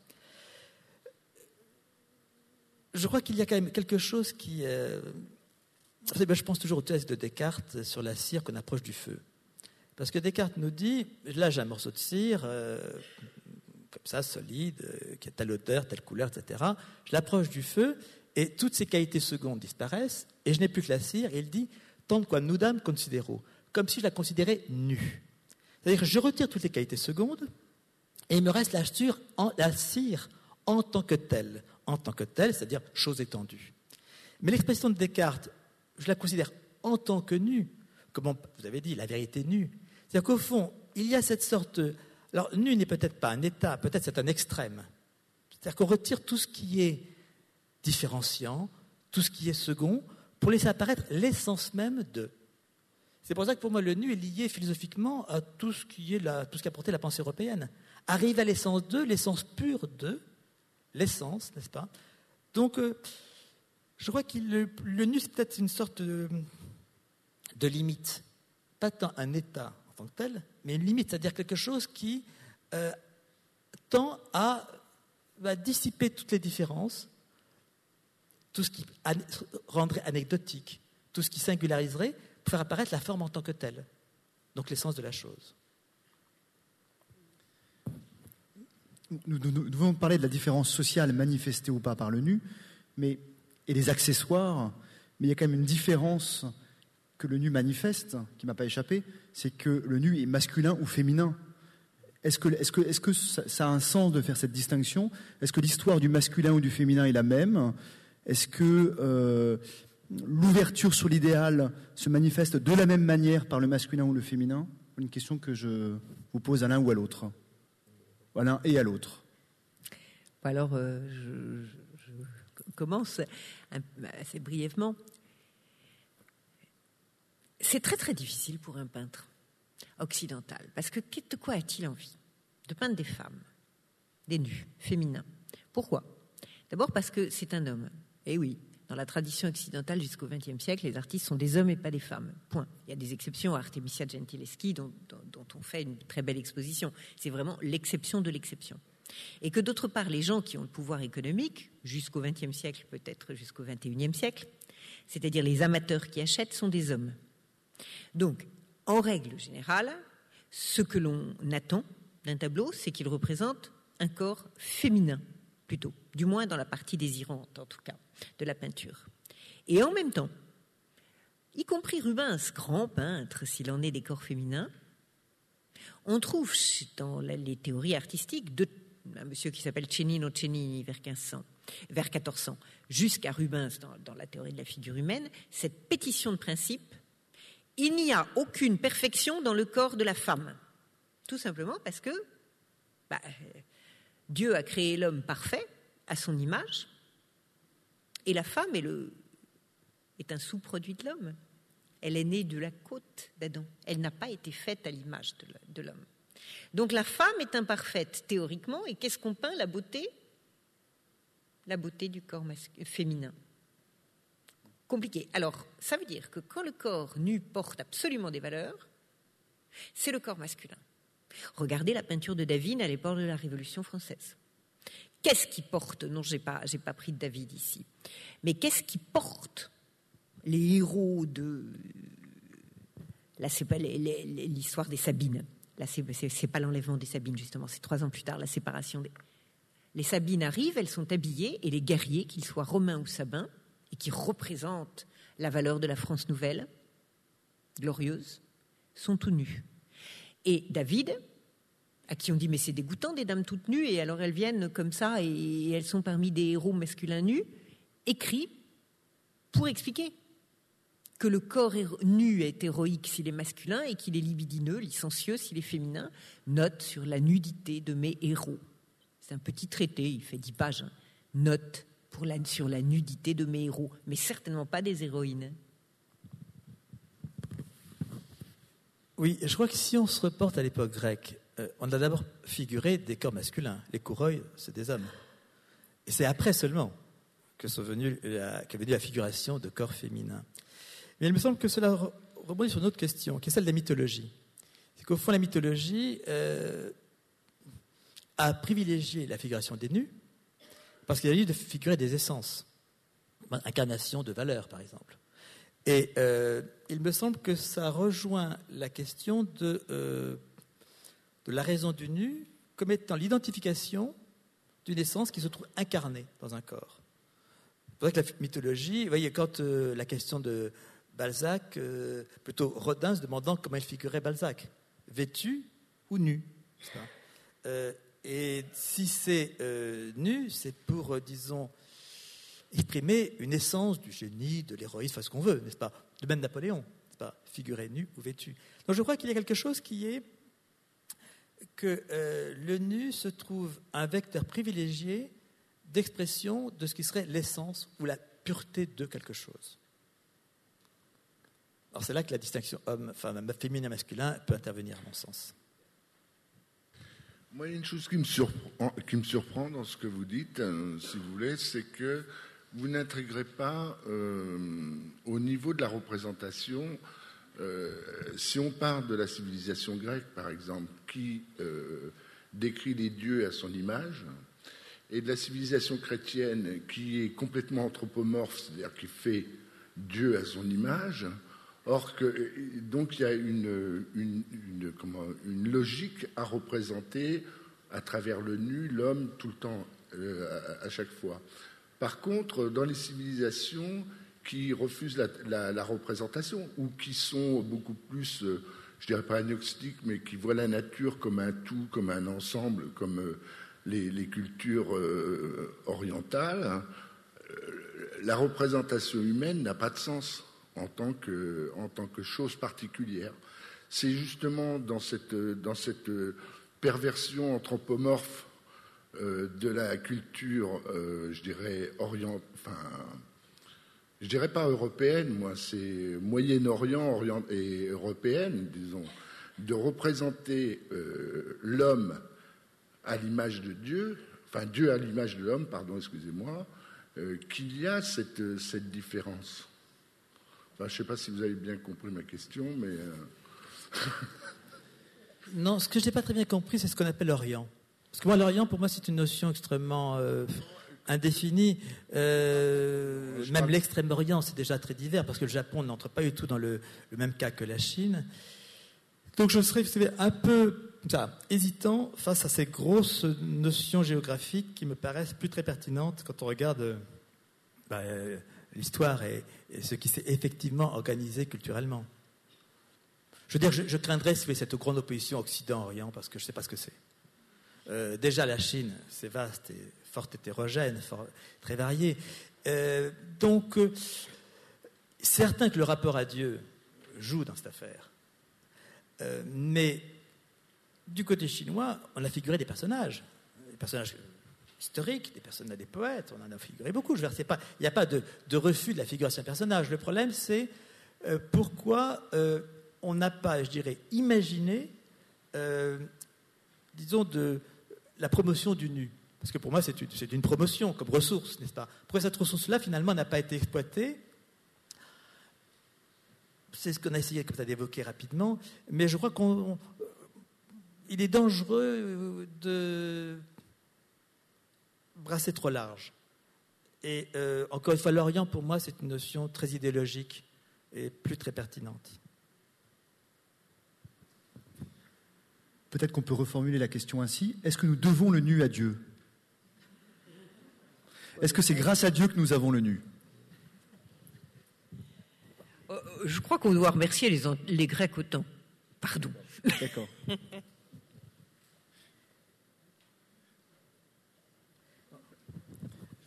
Je crois qu'il y a quand même quelque chose qui... Euh, je pense toujours au test de Descartes sur la cire qu'on approche du feu. Parce que Descartes nous dit, là j'ai un morceau de cire, euh, comme ça, solide, euh, qui a telle odeur, telle couleur, et cetera. Je l'approche du feu et toutes ces qualités secondes disparaissent et je n'ai plus que la cire. Et il dit, tant quam nudam considero, comme si je la considérais nue. C'est-à-dire que je retire toutes les qualités secondes et il me reste la cire en, la cire en tant que telle. En tant que telle, c'est-à-dire chose étendue. Mais l'expression de Descartes, je la considère en tant que nue, comme on, vous avez dit, la vérité nue. C'est-à-dire qu'au fond, il y a cette sorte... Alors, nu n'est peut-être pas un état, peut-être c'est un extrême. C'est-à-dire qu'on retire tout ce qui est différenciant, tout ce qui est second, pour laisser apparaître l'essence même de... C'est pour ça que pour moi, le nu est lié philosophiquement à tout ce qui est la, tout ce qu'a apporté la pensée européenne. Arrive à l'essence de, l'essence pure de, l'essence, n'est-ce pas? Donc, euh, je crois que le, le nu, c'est peut-être une sorte de, de limite. Pas tant un état en tant que tel, mais une limite, c'est-à-dire quelque chose qui euh, tend à, à dissiper toutes les différences, tout ce qui an- rendrait anecdotique, tout ce qui singulariserait, pour faire apparaître la forme en tant que telle, donc l'essence de la chose. Nous, nous, nous devons parler de la différence sociale manifestée ou pas par le nu, mais, et des accessoires, mais il y a quand même une différence que le nu manifeste, qui ne m'a pas échappé, c'est que le nu est masculin ou féminin. Est-ce que, est-ce que, est-ce que ça, ça a un sens de faire cette distinction? Est-ce que l'histoire du masculin ou du féminin est la même? Est-ce que... Euh, l'ouverture sur l'idéal se manifeste de la même manière par le masculin ou le féminin? Une question que je vous pose à l'un ou à l'autre. À l'un et à l'autre. Alors, euh, je, je, je commence assez brièvement. C'est très très difficile pour un peintre occidental, parce que de quoi a-t-il envie? De peindre des femmes, des nus, féminins. Pourquoi? D'abord parce que c'est un homme. Eh oui. Dans la tradition occidentale jusqu'au vingtième siècle, les artistes sont des hommes et pas des femmes. Point. Il y a des exceptions à Artemisia Gentileschi dont, dont, dont on fait une très belle exposition. C'est vraiment l'exception de l'exception. Et que d'autre part, les gens qui ont le pouvoir économique, jusqu'au vingtième siècle, peut-être jusqu'au vingt et unième siècle, c'est-à-dire les amateurs qui achètent, sont des hommes. Donc, en règle générale, ce que l'on attend d'un tableau, c'est qu'il représente un corps féminin, plutôt, du moins dans la partie désirante, en tout cas, de la peinture. Et en même temps, y compris Rubens, grand peintre, s'il en est des corps féminins, on trouve dans les théories artistiques de un monsieur qui s'appelle Cennino Cennini vers quinze cents, vers quatorze cents, jusqu'à Rubens dans, dans la théorie de la figure humaine, cette pétition de principe: il n'y a aucune perfection dans le corps de la femme. Tout simplement parce que bah, Dieu a créé l'homme parfait à son image, et la femme est, le, est un sous-produit de l'homme. Elle est née de la côte d'Adam. Elle n'a pas été faite à l'image de l'homme. Donc la femme est imparfaite théoriquement, et qu'est-ce qu'on peint? La beauté, la beauté du corps masculin, féminin. Compliqué. Alors, ça veut dire que quand le corps nu porte absolument des valeurs, c'est le corps masculin. Regardez la peinture de David à l'époque de la Révolution française. Qu'est-ce qui porte? Non, je n'ai pas, j'ai pas pris de David ici. Mais qu'est-ce qui porte les héros de... Là, c'est pas les, les, l'histoire des Sabines. Là, c'est, c'est, c'est pas l'enlèvement des Sabines, justement. C'est trois ans plus tard, la séparation des... Les Sabines arrivent, elles sont habillées, et les guerriers, qu'ils soient romains ou sabins, et qui représentent la valeur de la France nouvelle, glorieuse, sont tout nus. Et David, à qui on dit « mais c'est dégoûtant, des dames toutes nues », et alors elles viennent comme ça, et elles sont parmi des héros masculins nus, écrit pour expliquer. que le corps nu est héroïque s'il est masculin et qu'il est libidineux, licencieux s'il est féminin. Note sur la nudité de mes héros. C'est un petit traité, il fait dix pages. Hein. Note pour la, sur la nudité de mes héros, mais certainement pas des héroïnes. Oui, je crois que si on se reporte à l'époque grecque, euh, on a d'abord figuré des corps masculins. Les coureuils, c'est des hommes. Et c'est après seulement que sont venus la, qu'est venue la figuration de corps féminins. Mais il me semble que cela rebondit sur une autre question, qui est celle de la mythologie. C'est qu'au fond, la mythologie euh, a privilégié la figuration des nus, parce qu'il a eu de figurer des essences, incarnation de valeur, par exemple. Et euh, il me semble que ça rejoint la question de, euh, de la raison du nu comme étant l'identification d'une essence qui se trouve incarnée dans un corps. C'est pour ça que la mythologie, vous voyez, quand euh, la question de Balzac, euh, plutôt Rodin se demandant comment il figurait Balzac, vêtu ou nu. Euh, et si c'est euh, nu, c'est pour, euh, disons, exprimer une essence du génie, de l'héroïsme, enfin ce qu'on veut, n'est-ce pas? De même Napoléon, n'est-ce pas? Figurer nu ou vêtu. Donc je crois qu'il y a quelque chose qui est que euh, le nu se trouve un vecteur privilégié d'expression de ce qui serait l'essence ou la pureté de quelque chose. Alors c'est là que la distinction homme, femme, féminin, masculin peut intervenir, à mon sens. Moi, il y a une chose qui me surprend, qui me surprend dans ce que vous dites, euh, si vous voulez, c'est que vous n'intégrez pas euh, au niveau de la représentation, euh, si on parle de la civilisation grecque, par exemple, qui euh, décrit les dieux à son image, et de la civilisation chrétienne qui est complètement anthropomorphe, c'est-à-dire qui fait Dieu à son image. Or, que, donc il y a une, une, une, comment, une logique à représenter à travers le nu, l'homme, tout le temps, euh, à, à chaque fois. Par contre, dans les civilisations qui refusent la, la, la représentation, ou qui sont beaucoup plus, euh, je dirais pas agnostiques, mais qui voient la nature comme un tout, comme un ensemble, comme euh, les, les cultures euh, orientales, hein, euh, la représentation humaine n'a pas de sens en tant que, en tant que chose particulière. C'est justement dans cette, dans cette perversion anthropomorphe euh, de la culture, euh, je dirais, orient, enfin, je dirais pas européenne, moi, c'est Moyen-Orient Orient et européenne, disons, de représenter euh, l'homme à l'image de Dieu, enfin Dieu à l'image de l'homme, pardon, excusez-moi, euh, qu'il y a cette, cette différence. Enfin, je ne sais pas si vous avez bien compris ma question, mais... Euh... Non, ce que je n'ai pas très bien compris, c'est ce qu'on appelle l'Orient. Parce que moi, l'Orient, pour moi, c'est une notion extrêmement euh, indéfinie. Euh, même parle... l'Extrême-Orient, c'est déjà très divers, parce que le Japon n'entre pas du tout dans le, le même cas que la Chine. Donc je serais un peu ça, hésitant face à ces grosses notions géographiques qui me paraissent plus très pertinentes quand on regarde... Bah, euh, l'histoire et, et ce qui s'est effectivement organisé culturellement. Je veux dire, je, je craindrais si vous voulez, cette grande opposition Occident-Orient, parce que je ne sais pas ce que c'est. Euh, déjà, la Chine, c'est vaste et fort hétérogène, fort, très varié. Euh, donc, euh, certain que le rapport à Dieu joue dans cette affaire. Euh, mais du côté chinois, on a figuré des personnages. Des personnages... historiques, des personnages, des poètes, on en a figuré beaucoup. Je veux dire, pas, il n'y a pas de, de refus de la figuration d'un personnage. Le problème, c'est euh, pourquoi euh, on n'a pas, je dirais, imaginé, euh, disons, de la promotion du nu. Parce que pour moi, c'est une, c'est une promotion comme ressource, n'est-ce pas? Pourquoi cette ressource-là, finalement, n'a pas été exploitée? C'est ce qu'on a essayé comme ça d'évoquer rapidement, mais je crois qu'on, il est dangereux de brasser trop large. Et euh, encore une fois, l'Orient, pour moi, c'est une notion très idéologique et plus très pertinente. Peut-être qu'on peut reformuler la question ainsi. Est-ce que nous devons le nu à Dieu? Est-ce que c'est grâce à Dieu que nous avons le nu? euh, Je crois qu'on doit remercier les, les Grecs autant. Pardon. D'accord.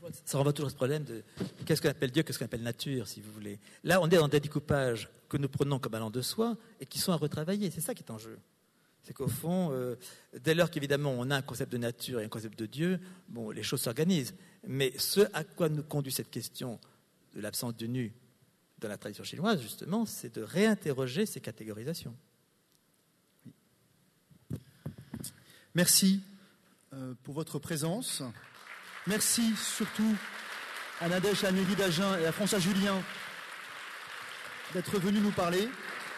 Ça renvoie toujours à ce problème de qu'est-ce qu'on appelle Dieu, qu'est-ce qu'on appelle nature, si vous voulez. Là, on est dans des découpages que nous prenons comme allant de soi et qui sont à retravailler. C'est ça qui est en jeu. C'est qu'au fond, euh, dès lors qu'évidemment on a un concept de nature et un concept de Dieu, bon, les choses s'organisent. Mais ce à quoi nous conduit cette question de l'absence du nu dans la tradition chinoise, justement, c'est de réinterroger ces catégorisations. Merci euh, pour votre présence. Merci surtout à Nadège, à Amélie Dagen et à François Julien d'être venus nous parler.